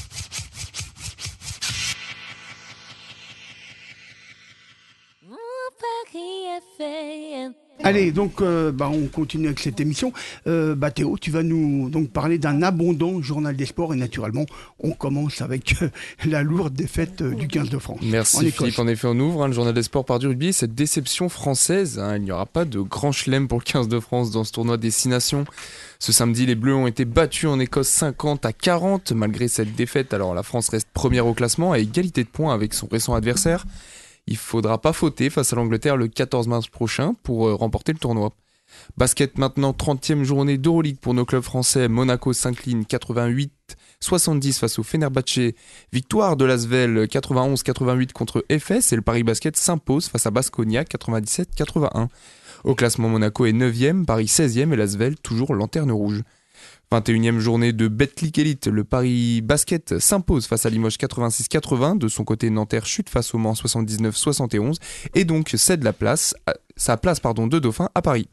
C: Allez, donc euh, bah, on continue avec cette émission. Euh, bah, Théo, tu vas nous donc parler d'un abondant journal des sports et naturellement, on commence avec euh, la lourde défaite euh, du quinze de France.
H: Merci
C: en
H: Philippe, en effet on ouvre hein, le journal des sports par du rugby. Cette déception française, hein, il n'y aura pas de grand chelem pour le quinze de France dans ce tournoi des six nations. Ce samedi, les Bleus ont été battus en Écosse cinquante à quarante. Malgré cette défaite, alors la France reste première au classement à égalité de points avec son récent adversaire. Il faudra pas fauter face à l'Angleterre le quatorze mars prochain pour euh, remporter le tournoi. Basket maintenant, trentième journée d'Euroleague pour nos clubs français. Monaco s'incline quatre-vingt-huit soixante-dix face au Fenerbahçe. Victoire de l'Asvel quatre-vingt-onze quatre-vingt-huit contre F S et le Paris Basket s'impose face à Baskonia quatre-vingt-dix-sept quatre-vingt-un. Au classement, Monaco est neuvième, Paris seizième et l'Asvel toujours lanterne rouge. vingt et unième journée de Betclic Elite, le Paris Basket s'impose face à Limoges quatre-vingt-six quatre-vingts. De son côté, Nanterre chute face au Mans soixante-dix-neuf soixante et onze et donc cède la place, sa place pardon, de Dauphin à Paris.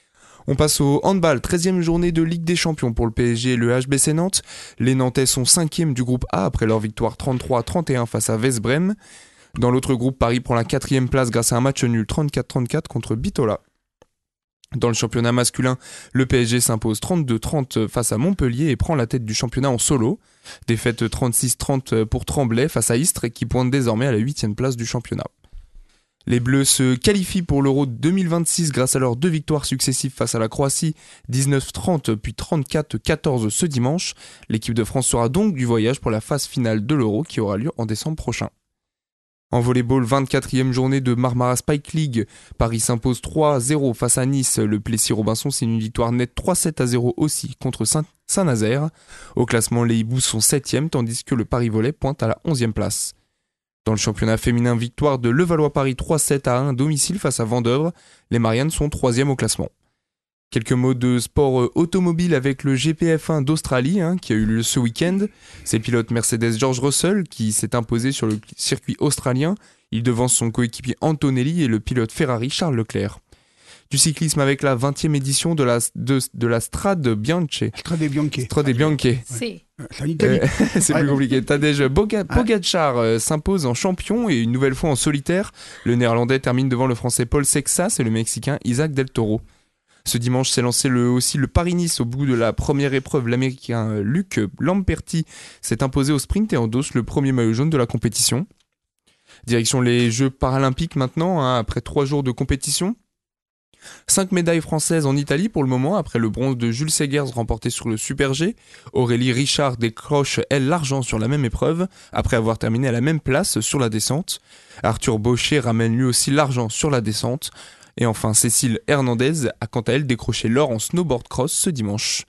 H: On passe au handball, treizième journée de Ligue des Champions pour le P S G et le H B C Nantes. Les Nantais sont cinquième du groupe A après leur victoire trente-trois à trente et un face à West-Brême. Dans l'autre groupe, Paris prend la quatrième place grâce à un match nul trente-quatre trente-quatre contre Bitola. Dans le championnat masculin, le P S G s'impose trente-deux trente face à Montpellier et prend la tête du championnat en solo. Défaite trente-six trente pour Tremblay face à Istres qui pointe désormais à la huitième place du championnat. Les Bleus se qualifient pour l'Euro deux mille vingt-six grâce à leurs deux victoires successives face à la Croatie, dix-neuf trente puis trente-quatre quatorze ce dimanche. L'équipe de France sera donc du voyage pour la phase finale de l'Euro qui aura lieu en décembre prochain. En volleyball, vingt-quatrième journée de Marmara Spike League. Paris s'impose trois à zéro face à Nice. Le Plessis-Robinson signe une victoire nette trois sept à zéro aussi contre Saint-Nazaire. Au classement, les Hiboux sont septième tandis que le Paris Volley pointe à la onzième place. Dans le championnat féminin, victoire de Levallois-Paris trois sept à un domicile face à Vendeuvre. Les Mariannes sont troisième au classement. Quelques mots de sport automobile avec le G P F un d'Australie hein, qui a eu lieu ce week-end. C'est le pilote Mercedes George Russell qui s'est imposé sur le circuit australien. Il devance son coéquipier Antonelli et le pilote Ferrari Charles Leclerc. Du cyclisme avec la vingtième édition de la, de, de la Strade Bianche.
C: Strade Bianche.
H: Strade Bianche.
E: C'est
C: en Italie.
H: Euh, c'est plus compliqué. Tadej Boga- Pogacar euh, s'impose en champion et une nouvelle fois en solitaire. Le néerlandais termine devant le français Paul Sexas et le mexicain Isaac Del Toro. Ce dimanche s'est lancé le, aussi le Paris-Nice au bout de la première épreuve. L'Américain Luc Lamperti s'est imposé au sprint et endosse le premier maillot jaune de la compétition. Direction les Jeux paralympiques maintenant, hein, après trois jours de compétition. Cinq médailles françaises en Italie pour le moment, après le bronze de Jules Segers remporté sur le Super G. Aurélie Richard décroche, elle, l'argent sur la même épreuve, après avoir terminé à la même place sur la descente. Arthur Baucher ramène lui aussi l'argent sur la descente. Et enfin, Cécile Hernandez a quant à elle décroché l'or en snowboard cross ce dimanche.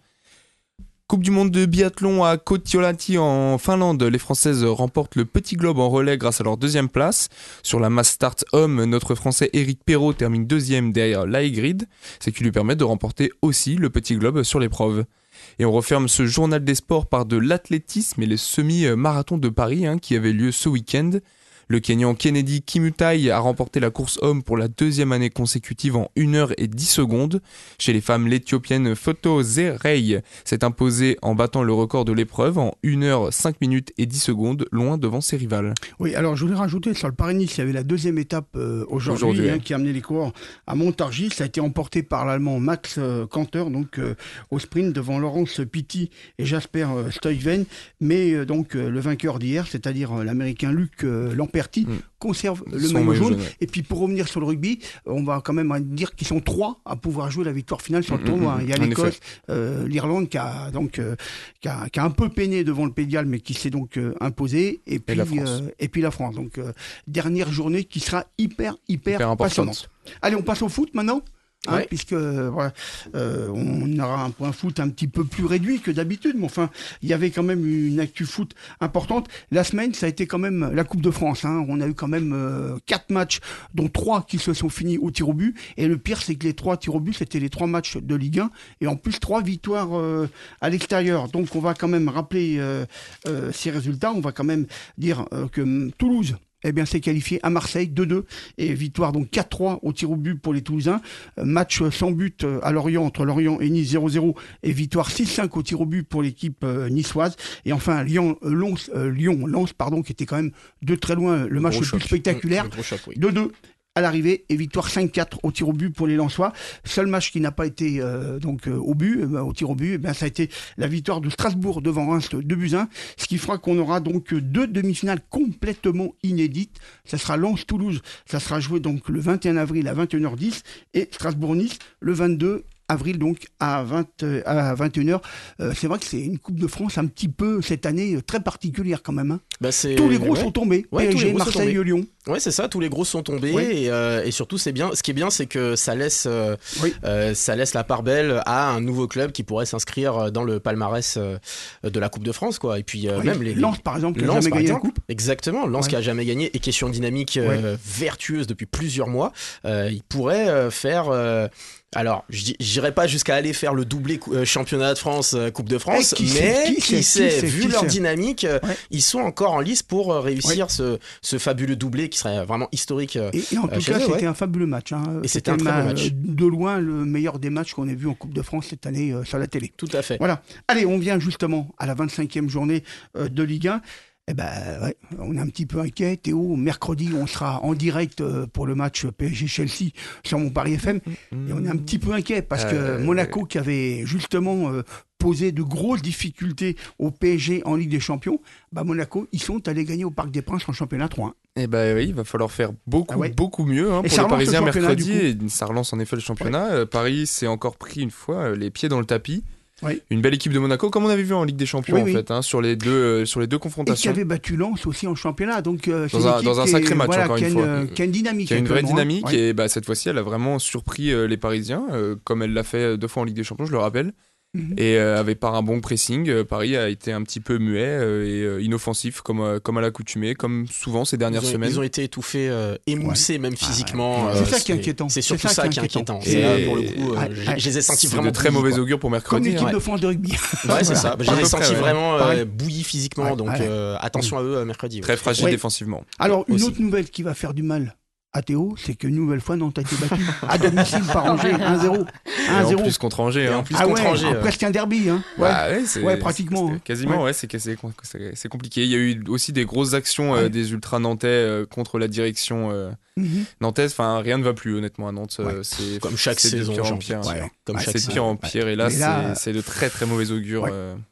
H: Coupe du monde de biathlon à Kotiolahti en Finlande. Les Françaises remportent le petit globe en relais grâce à leur deuxième place. Sur la mass start homme, notre Français Éric Perrault termine deuxième derrière Laegrid, ce qui lui permet de remporter aussi le petit globe sur l'épreuve. Et on referme ce journal des sports par de l'athlétisme et les semi-marathons de Paris hein, qui avaient lieu ce week-end. Le Kenyan Kennedy Kimutai a remporté la course homme pour la deuxième année consécutive en une heure et dix secondes. Chez les femmes, l'Éthiopienne Foto Zerei s'est imposée en battant le record de l'épreuve en une heure cinq minutes et dix secondes, loin devant ses rivales.
C: Oui, alors je voulais rajouter sur le Paris-Nice, il y avait la deuxième étape euh, aujourd'hui, aujourd'hui hein, qui a amené les coureurs à Montargis. Ça a été emporté par l'Allemand Max euh, Kanter, donc euh, au sprint devant Laurence Pitti et Jasper euh, Stuyven. Mais euh, donc euh, le vainqueur d'hier, c'est-à-dire euh, l'Américain Luc euh, Lamperti, Mmh. conserve le maillot, maillot jaune. jaune ouais. Et puis pour revenir sur le rugby, on va quand même dire qu'ils sont trois à pouvoir jouer la victoire finale sur le mmh, tournoi. Mmh, il y a l'Écosse, euh, l'Irlande qui a donc euh, qui, a, qui a un peu peiné devant le Pays de Galles, mais qui s'est donc euh, imposé. Et puis et la France. Euh, et puis la France. Donc euh, dernière journée qui sera hyper hyper, hyper passionnante. Allez, on passe au foot maintenant. Hein, ouais. Puisque voilà, euh, on aura un point foot un petit peu plus réduit que d'habitude, mais enfin, il y avait quand même une actu foot importante. La semaine, ça a été quand même la Coupe de France. Hein. On a eu quand même euh, quatre matchs, dont trois qui se sont finis au tir au but. Et le pire, c'est que les trois tirs au but, c'était les trois matchs de Ligue un, et en plus trois victoires euh, à l'extérieur. Donc, on va quand même rappeler euh, euh, ces résultats. On va quand même dire euh, que Toulouse, eh bien, c'est qualifié à Marseille, deux deux, et victoire donc quatre trois au tir au but pour les Toulousains. Euh, match sans but à Lorient, entre Lorient et Nice, zéro zéro, et victoire six cinq au tir au but pour l'équipe euh, niçoise. Et enfin, Lyon, euh, Lens, euh, Lyon, Lens, pardon, qui était quand même de très loin le, le match le plus choc. spectaculaire, oui. deux deux. À l'arrivée, et victoire cinq quatre au tir au but pour les Lensois. Seul match qui n'a pas été euh, donc euh, au but, euh, au tir au but, eh bien, ça a été la victoire de Strasbourg devant Reims deux buts à un, ce qui fera qu'on aura donc deux demi-finales complètement inédites. Ça sera Lens-Toulouse, ça sera joué donc le vingt et un avril à vingt et une heures dix, et Strasbourg-Nice le vingt-deux avril donc à, vingt, à vingt et une heures. Euh, c'est vrai que c'est une Coupe de France un petit peu cette année très particulière quand même. Hein. Bah c'est... Tous les gros ouais. sont tombés. Ouais, P S G, Marseille, Lyon.
K: Ouais, c'est ça. Tous les gros sont tombés ouais. et, euh, et surtout c'est bien. Ce qui est bien, c'est que ça laisse, euh, oui. euh, ça laisse la part belle à un nouveau club qui pourrait s'inscrire dans le palmarès euh, de la Coupe de France, quoi. Et puis euh, oui. même les
C: Lens par exemple, qui n'a jamais gagné
K: exemple,
C: la Coupe.
K: Exactement. Lens ouais. qui a jamais gagné et qui est sur une dynamique euh, ouais. vertueuse depuis plusieurs mois. Euh, il pourrait euh, faire. Euh, Alors, je n'irai pas jusqu'à aller faire le doublé euh, championnat de France, euh, Coupe de France, mais sait, qui, qui, sait, qui sait, vu qui leur sait. dynamique, euh, ouais. ils sont encore en lice pour euh, réussir ouais. ce, ce fabuleux doublé qui serait vraiment historique. Euh,
C: et, et en tout cas, eux, c'était ouais. un fabuleux match. Hein.
K: Et c'était, c'était un très beau match.
C: De loin, le meilleur des matchs qu'on ait vu en Coupe de France cette année euh, sur la télé.
K: Tout à fait.
C: Voilà. Allez, on vient justement à la vingt-cinquième journée euh, de Ligue un. Eh ben, ouais, on est un petit peu inquiet. Théo, mercredi, on sera en direct pour le match P S G-Chelsea sur mon Paris F M. Et on est un petit peu inquiet parce que euh, Monaco, qui avait justement euh, posé de grosses difficultés au P S G en Ligue des Champions, bah Monaco, ils sont allés gagner au Parc des Princes en championnat trois un.
H: Eh ben oui, il va falloir faire beaucoup, ah ouais. beaucoup mieux hein, pour les Parisiens mercredi. Et ça relance en effet le championnat. Ouais. Euh, Paris s'est encore pris une fois euh, les pieds dans le tapis. Oui. Une belle équipe de Monaco, comme on avait vu en Ligue des Champions oui, en oui. fait, hein, sur les deux euh, sur les deux confrontations.
C: Et qui avait battu Lens aussi en championnat, donc euh,
H: dans, un, dans un sacré est, match voilà, encore une, une fois.
C: Une, qui a une dynamique,
H: qui a une vraie dynamique hein. Et bah, cette fois-ci, elle a vraiment surpris euh, les Parisiens, euh, comme elle l'a fait deux fois en Ligue des Champions, je le rappelle. Mmh. Et euh, avec par un bon pressing, euh, Paris a été un petit peu muet euh, et euh, inoffensif comme, euh, comme à l'accoutumée, comme souvent ces dernières
K: ils ont,
H: semaines.
K: Ils ont été étouffés, euh, émoussés ouais. même physiquement.
C: Ah ouais. euh, c'est ça qui est inquiétant.
K: C'est surtout
C: c'est
K: ça, ça qui est inquiétant. Et, et là, pour le coup, euh, ouais. je les ai sentis
H: c'est
K: vraiment
H: de très mauvais augure pour mercredi.
C: Comme l'équipe
H: ouais.
C: de France de rugby.
K: Ouais, c'est ça. Je les ai sentis vraiment bouillis physiquement, donc attention à eux mercredi.
H: Très fragile défensivement.
C: Alors, une autre nouvelle qui va faire du mal à Théo, c'est que une nouvelle fois Nantes a été battu à domicile par Angers un zéro.
H: un zéro. En plus contre Angers. Hein.
C: En plus ah contre ouais, Angers. Euh... Presque un derby. Hein. Ouais, bah ouais, c'est, ouais pratiquement.
H: C'est, quasiment, ouais, ouais c'est, c'est, c'est, c'est compliqué. Il y a eu aussi des grosses actions ouais. euh, des ultras nantais euh, contre la direction euh, mm-hmm. nantaise. Enfin, rien ne va plus honnêtement à Nantes. Ouais. C'est,
K: comme chaque
H: c'est
K: saison.
H: De pire en pire.
K: Ouais. Comme
H: ouais,
K: chaque
H: c'est de pire en pire. Et là, là c'est, c'est de très très mauvais augure.
C: Ouais.
H: Euh...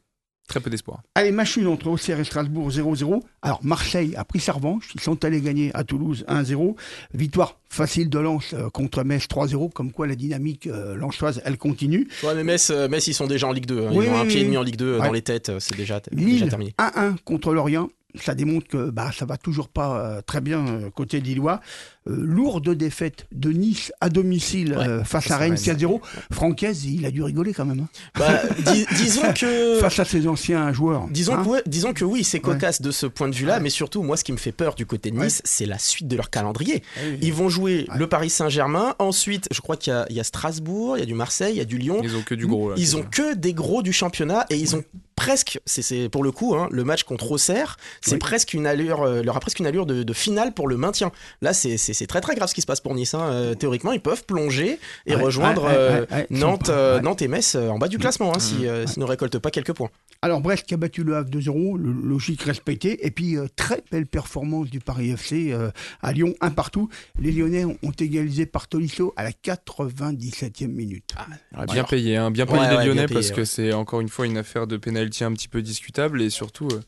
H: Très peu d'espoir.
C: Allez, match nul entre Auxerre et Strasbourg zéro zéro. Alors Marseille a pris sa revanche, ils sont allés gagner à Toulouse un zéro. Victoire facile de Lens euh, contre Metz trois zéro, comme quoi la dynamique euh, lensoise, elle continue.
K: Ouais, mais Metz, euh, Metz, ils sont déjà en Ligue deux. Hein.
C: Oui,
K: ils ont
C: oui,
K: un pied
C: oui.
K: et demi en Ligue deux
C: Ouais.
K: dans les têtes, c'est déjà,
C: Lille,
K: déjà terminé.
C: un un contre Lorient. Ça démontre que bah, ça va toujours pas euh, très bien euh, côté lillois. Euh, lourde défaite de Nice à domicile
K: Ouais,
C: euh, face
K: face
C: à
K: à
C: Rennes
K: Rennes.
C: quatre zéro. Francaise, il a dû rigoler quand même. Hein.
K: Bah, dis- disons que...
C: Face à ses anciens joueurs.
K: Disons,
C: hein.
K: que, ouais, disons que oui, c'est cocasse
C: Ouais.
K: de ce point de vue-là,
C: Ouais.
K: mais surtout, moi, ce qui me fait peur du côté de Nice,
C: Ouais.
K: c'est la suite de leur calendrier.
C: Oui.
K: Ils vont jouer
C: Ouais.
K: le Paris Saint-Germain, ensuite, je crois qu'il y a, il y a Strasbourg, il y a du Marseille, il y a du Lyon.
H: Ils ont que du gros. Là,
K: Ils
H: c'est
K: ont
H: ça.
K: que des gros du championnat et ils ont presque, c'est, c'est pour le coup, hein, le match contre Auxerre, c'est
C: Oui.
K: presque une allure, euh, leur a presque une allure de, de finale pour le maintien. Là, c'est, c'est, c'est très très grave ce qui se passe pour Nice. Hein. Euh, théoriquement, ils peuvent plonger et
C: Ouais,
K: rejoindre
C: ouais, ouais,
K: euh,
C: ouais, ouais.
K: Nantes,
C: Ils sont pas-
K: euh,
C: ouais.
K: Nantes et Metz euh, en bas du classement hein, si, euh,
C: Ouais.
K: s'ils ne récoltent pas quelques points.
C: Alors Brest qui a battu le Havre deux zéro, le- logique respectée. Et puis euh, très belle performance du Paris F C euh, à Lyon, un partout. Les Lyonnais ont, ont égalisé par Tolisso à la quatre-vingt-dix-septième minute.
H: Ah, bien payé, hein, bien payé
K: Ouais,
H: les
K: ouais,
H: Lyonnais
K: bien payé,
H: parce que
K: ouais.
H: c'est encore une fois une affaire de pénalty un petit peu discutable et surtout euh,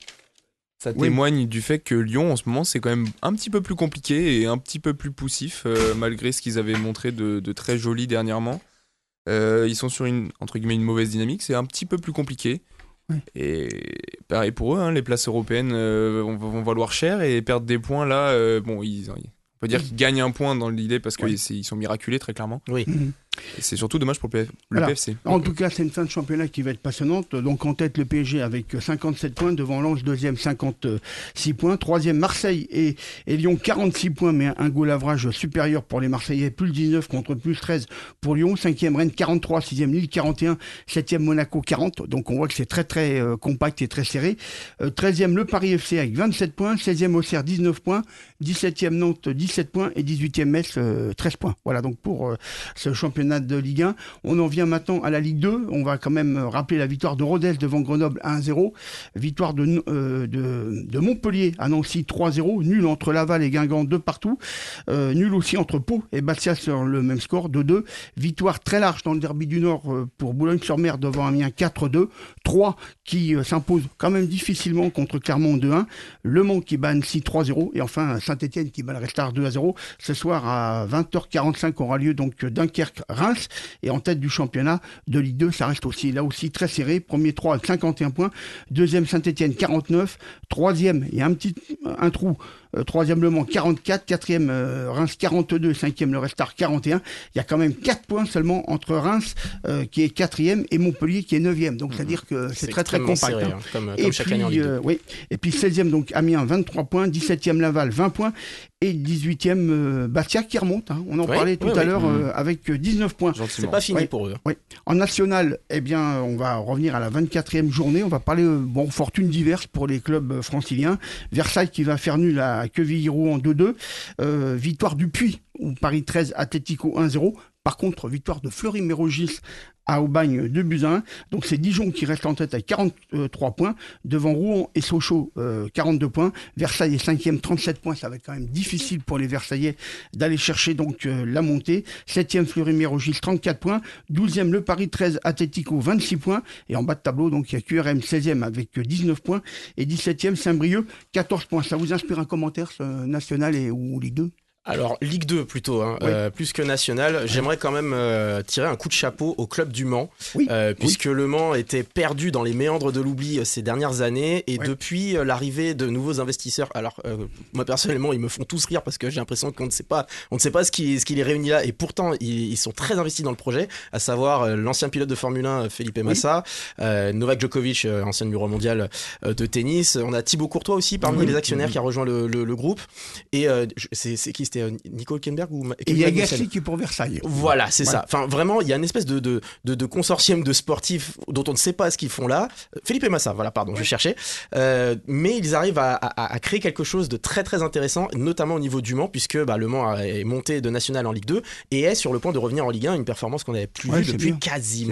H: ça
C: Oui.
H: témoigne du fait que Lyon en ce moment c'est quand même un petit peu plus compliqué et un petit peu plus poussif euh, malgré ce qu'ils avaient montré de, de très joli dernièrement. Euh, ils sont sur une entre guillemets une mauvaise dynamique, c'est un petit peu plus compliqué.
C: Ouais.
H: Et pareil pour eux, hein, les places européennes euh, vont, vont valoir cher et perdre des points là, euh, bon ils, on peut dire qu'ils gagnent un point dans l'idée parce qu'ils
C: Ouais.
H: sont miraculés très clairement.
K: Oui.
C: Mhm.
H: Et c'est surtout dommage pour le, P F, le
C: Voilà.
H: P F C.
C: En tout cas, c'est une fin de championnat qui va être passionnante. Donc en tête le P S G avec cinquante-sept points, devant Lens deuxième cinquante-six points, troisième Marseille et, et Lyon quarante-six points, mais un goal average supérieur pour les Marseillais, plus dix-neuf contre plus treize pour Lyon, cinquième Rennes quarante-trois, sixième Lille quarante et un, septième Monaco quarante. Donc on voit que c'est très très euh, compact et très serré. Euh, treizième le Paris F C avec vingt-sept points, seizième Auxerre dix-neuf points, dix-septième Nantes dix-sept points et dix-huitième Metz euh, treize points. Voilà donc pour euh, ce championnat de Ligue un. On en vient maintenant à la Ligue deux. On va quand même rappeler la victoire de Rodez devant Grenoble un zéro. Victoire de, euh, de, de Montpellier à Nancy trois zéro. Nul entre Laval et Guingamp deux partout. Euh, nul aussi entre Pau et Bastia sur le même score deux deux. Victoire très large dans le derby du Nord euh, pour Boulogne-sur-Mer devant Amiens quatre deux. trois qui euh, s'impose quand même difficilement contre Clermont deux un. Le Mans qui bat Annecy trois zéro. Et enfin Saint-Etienne qui bat le Restart deux à zéro. Ce soir à vingt heures quarante-cinq aura lieu donc Dunkerque-Reims. Et en tête du championnat de Ligue deux, ça reste aussi là aussi très serré. Premier trois avec cinquante et un points. Deuxième Saint-Etienne quarante-neuf. Troisième, il y a un petit un trou. Euh, troisième Le Mans quarante-quatre. Quatrième euh, Reims quarante-deux. Cinquième le Restart quarante et un. Il y a quand même quatre points seulement entre Reims euh, qui est quatrième et Montpellier qui est neuvième. Donc c'est-à-dire que c'est,
K: C'est
C: très très
K: extrêmement
C: compact.
K: serré,
C: hein.
K: hein, comme,
C: Et
K: comme chaque
C: puis,
K: année en Ligue deux.
C: euh, oui. Et puis seizième donc Amiens vingt-trois points. dix-septième Laval vingt points. Et dix-huitième euh, Bastia qui remonte. Hein. On en
K: Oui,
C: parlait tout
K: oui,
C: à
K: oui.
C: l'heure
K: Mmh.
C: euh, avec dix-neuf points.
K: C'est pas fini
C: Ouais.
K: pour eux.
C: Oui. En national, eh bien, on va revenir à la vingt-quatrième journée. On va parler, euh, bon, fortune diverse pour les clubs euh, franciliens. Versailles qui va faire nul à Quevilly-Rouen deux deux. Euh, victoire du Puy, ou Paris treize, Atlético un zéro. Par contre, victoire de Fleury-Mérogis à Aubagne deux buts à un. Donc c'est Dijon qui reste en tête avec quarante-trois points. Devant Rouen et Sochaux, euh, quarante-deux points. Versailles est cinquième, trente-sept points. Ça va être quand même difficile pour les Versaillais d'aller chercher donc euh, la montée. septième Fleury-Mérogis, trente-quatre points. douzième le Paris treize, Atlético, vingt-six points. Et en bas de tableau, donc il y a Q R M seizième avec dix-neuf points. Et dix-septième Saint-Brieuc, quatorze points. Ça vous inspire un commentaire, ce national et ou Ligue deux?
K: Alors, Ligue deux plutôt, hein,
C: Oui.
K: euh, plus que national. J'aimerais quand même euh, tirer un coup de chapeau au club du Mans,
C: Oui.
K: euh, puisque le Mans était perdu dans les méandres de l'oubli euh, ces dernières années. Et
C: Ouais.
K: depuis euh, l'arrivée de nouveaux investisseurs, alors euh, moi personnellement, ils me font tous rire parce que j'ai l'impression qu'on ne sait pas, on ne sait pas ce qui, ce qui les réunit là. Et pourtant, ils, ils sont très investis dans le projet, à savoir euh, l'ancien pilote de Formule un, Felipe Massa, euh, Novak Djokovic, euh, ancien numéro mondial euh, de tennis. On a Thibaut Courtois aussi parmi
C: Oui.
K: les actionnaires
C: Mhm.
K: qui a rejoint le, le, le groupe. Et euh, je- c'est, c'est qui c'était euh, Nico Hülkenberg ou Ma-
C: Et il y a
K: Kevin Magnussen
C: Gasly qui est pour Versailles.
K: Voilà, c'est
C: Ouais.
K: ça. Enfin, vraiment, il y a une espèce de, de, de, de consortium de sportifs dont on ne sait pas ce qu'ils font là. Felipe Massa, voilà, pardon, je cherchais. Euh, mais ils arrivent à, à, à créer quelque chose de très très intéressant, notamment au niveau du Mans, puisque bah, le Mans est monté de national en Ligue deux et est sur le point de revenir en Ligue un, une performance qu'on n'avait plus
C: Ouais,
K: vue
C: c'est
K: depuis
C: bien. C'est
K: quasiment
C: bien.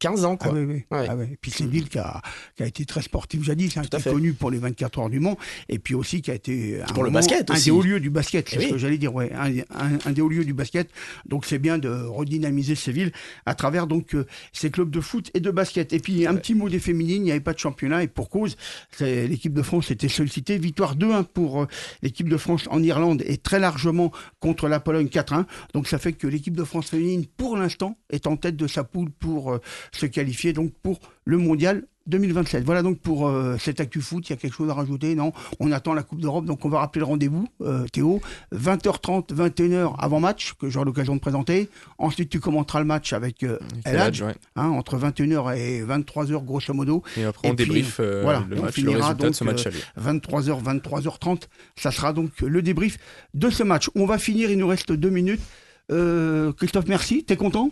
K: quinze ans, quoi.
C: Ah oui, oui.
K: Ouais.
C: Ah oui. Et puis c'est une ville qui a, qui a été très sportive jadis, hein, qui est connue pour les vingt-quatre heures du Mans, et puis aussi qui a été un,
K: pour le
C: moment,
K: basket
C: un
K: aussi.
C: des hauts lieux du basket, c'est
K: Eh
C: ce
K: oui.
C: que j'allais dire, ouais, un, un, un des hauts lieux du basket. Donc c'est bien de redynamiser ces villes à travers donc euh, ces clubs de foot et de basket. Et puis un ouais. petit mot des féminines, il n'y avait pas de championnat et pour cause, c'est, l'équipe de France était sollicitée. Victoire deux un pour euh, l'équipe de France en Irlande et très largement contre la Pologne quatre un. Donc ça fait que l'équipe de France féminine, pour l'instant, est en tête de sa poule pour euh, se qualifier donc pour le mondial deux mille vingt-sept. Voilà donc pour euh, cette actu foot. Il y a quelque chose à rajouter? Non, on attend la Coupe d'Europe, donc on va rappeler le rendez-vous, euh, Théo. vingt heures trente, vingt et une heures avant match, que j'aurai l'occasion de présenter. Ensuite, tu commenteras le match avec euh, El Hadj, ouais. hein, entre vingt et une heures et vingt-trois heures, grosso modo.
H: Et après, on et débrief puis, euh,
C: voilà,
H: le match,
C: le résultat
H: donc, de ce match.
C: Euh, vingt-trois heures, vingt-trois heures trente, ça sera donc le débrief de ce match. On va finir, il nous reste deux minutes. Euh, Christophe, merci. T'es content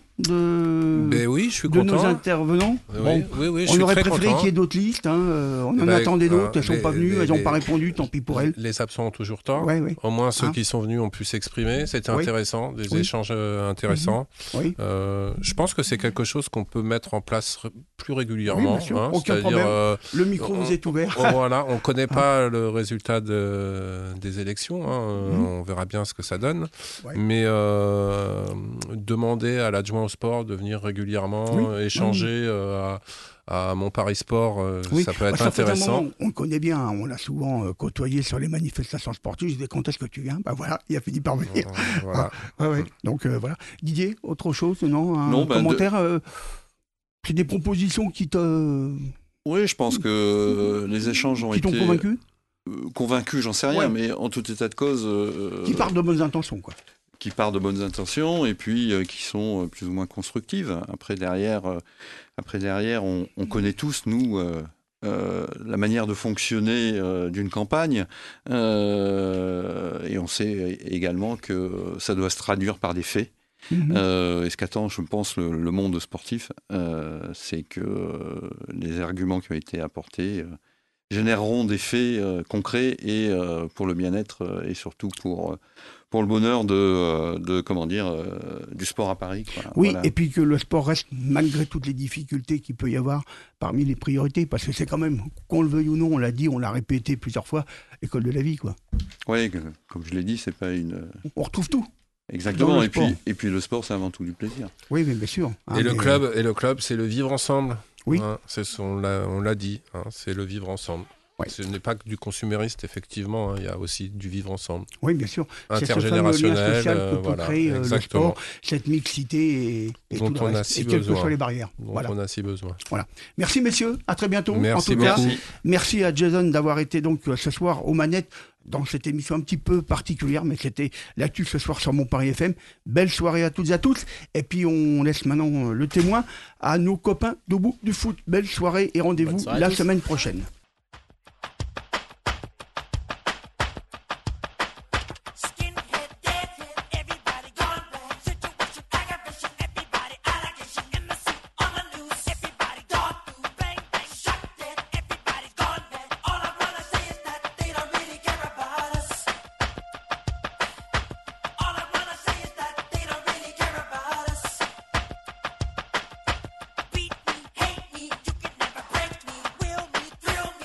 C: de,
D: ben oui, je suis
C: de
D: content.
C: nos intervenants?
D: Oui,
C: bon,
D: oui, oui, je
C: on
D: suis
C: aurait
D: très
C: préféré
D: content.
C: qu'il y ait d'autres listes. Hein. On en
D: ben,
C: attendait d'autres. Elles ne sont
D: les,
C: pas venues.
D: les,
C: elles n'ont
D: les,
C: pas répondu. Tant pis pour elles.
D: Les absents ont toujours tort.
C: Ouais, ouais.
D: Au moins ceux
C: hein?
D: qui sont venus ont pu s'exprimer. C'était
C: oui.
D: intéressant. Des
C: oui.
D: échanges euh, intéressants.
C: Mmh. Oui.
D: Euh, je pense que c'est quelque chose qu'on peut mettre en place plus régulièrement.
C: Oui,
D: hein,
C: aucun problème. Euh, le micro
D: on,
C: vous est ouvert.
D: On, voilà, on ne connaît pas le résultat de, des élections. Hein. Mmh. On verra bien ce que ça donne. Ouais. Mais euh, demander à l'adjoint au sport de venir régulièrement oui. échanger oui. Euh, à, à Mon Paris Sport, euh, oui. ça peut être
C: bah, ça
D: intéressant.
C: Moment, on le connaît bien, hein, on l'a souvent euh, côtoyé sur les manifestations sportives. Je disais, quand est-ce que tu viens? Bah voilà, il a fini par venir.
D: Voilà.
C: ah, ouais. Donc euh, voilà. Didier, autre chose? Non, un
F: non, bah,
C: commentaire
F: de...
C: euh, c'est des propositions qui te...
F: Oui, je pense que les échanges ont
C: qui
F: été...
C: Qui t'ont convaincu?
F: euh, Convaincu, j'en sais rien, ouais. mais en tout état de cause... Euh,
C: qui partent de bonnes intentions, quoi.
F: Qui partent de bonnes intentions et puis euh, qui sont euh, plus ou moins constructives. Après, derrière, euh, après, derrière on, on connaît tous, nous, euh, euh, la manière de fonctionner euh, d'une campagne. Euh, et on sait également que ça doit se traduire par des faits. Mmh. Euh, et ce qu'attend, je pense, le, le monde sportif, euh, c'est que euh, les arguments qui ont été apportés euh, généreront des faits euh, concrets et euh, pour le bien-être euh, et surtout pour... Euh, pour le bonheur de, de comment dire, euh, du sport à Paris. Quoi.
C: Oui,
F: voilà.
C: Et puis que le sport reste, malgré toutes les difficultés qu'il peut y avoir, parmi les priorités, parce que c'est quand même, qu'on le veuille ou non, on l'a dit, on l'a répété plusieurs fois, l'école de la vie, quoi.
F: Oui, comme je l'ai dit, c'est pas une...
C: On retrouve tout.
F: Exactement, et puis, et puis le sport, c'est avant tout du plaisir.
C: Oui, mais bien sûr.
D: Hein, et, le club, et le club, c'est le vivre ensemble.
C: Oui.
D: Hein, c'est ce, on, l'a, on l'a dit, hein, c'est le vivre ensemble. Ouais. Ce n'est pas que du consumériste, effectivement, hein, il y a aussi du vivre ensemble.
C: Oui, bien sûr.
D: Intergénérationnel.
C: C'est ce fameux lien social que peut
D: voilà,
C: créer le sport, cette mixité et, et
D: dont
C: tout
D: on
C: le
D: a
C: reste,
D: si
C: et
D: besoin.
C: quelles que soient les barrières.
D: Dont
C: voilà.
D: on a si besoin.
C: Voilà. Merci, messieurs. À très bientôt.
D: Merci
C: en tout
D: beaucoup.
C: Cas, merci à Jason d'avoir été donc ce soir aux manettes dans cette émission un petit peu particulière, mais c'était l'actu ce soir sur Mon Paris F M. Belle soirée à toutes et à tous. Et puis on laisse maintenant le témoin à nos copains d'Au bout du foot. Belle soirée et rendez-vous soirée la semaine prochaine.
N: Beat me, hate me, you can never break me, will me, thrill me.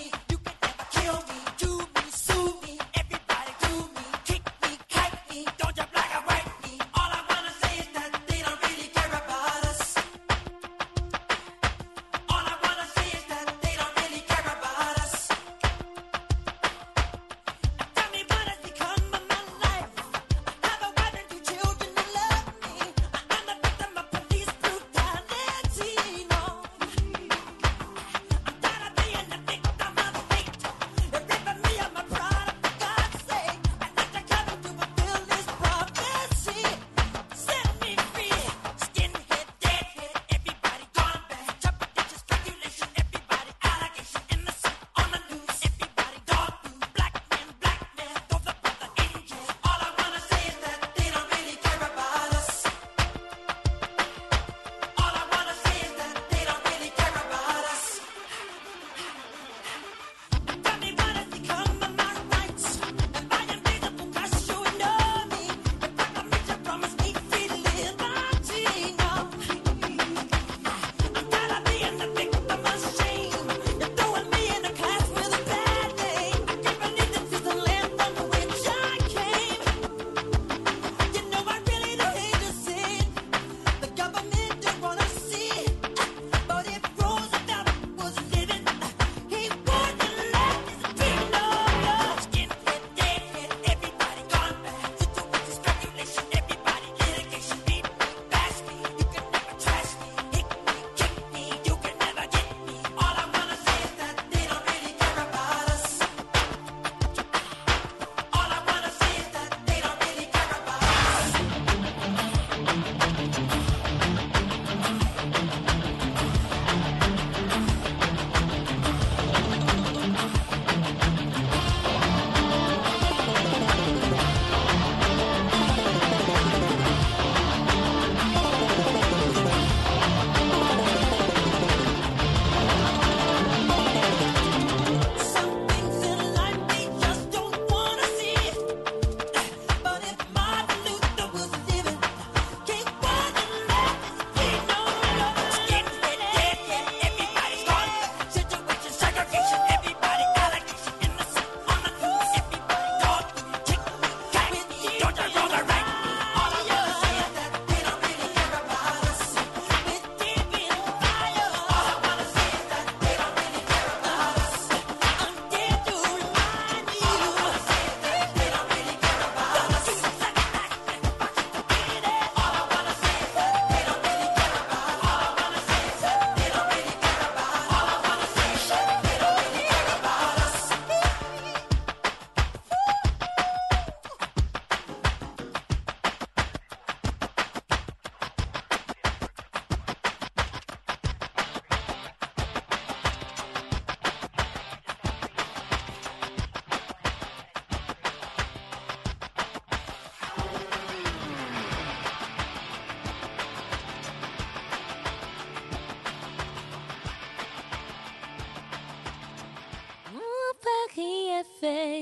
B: F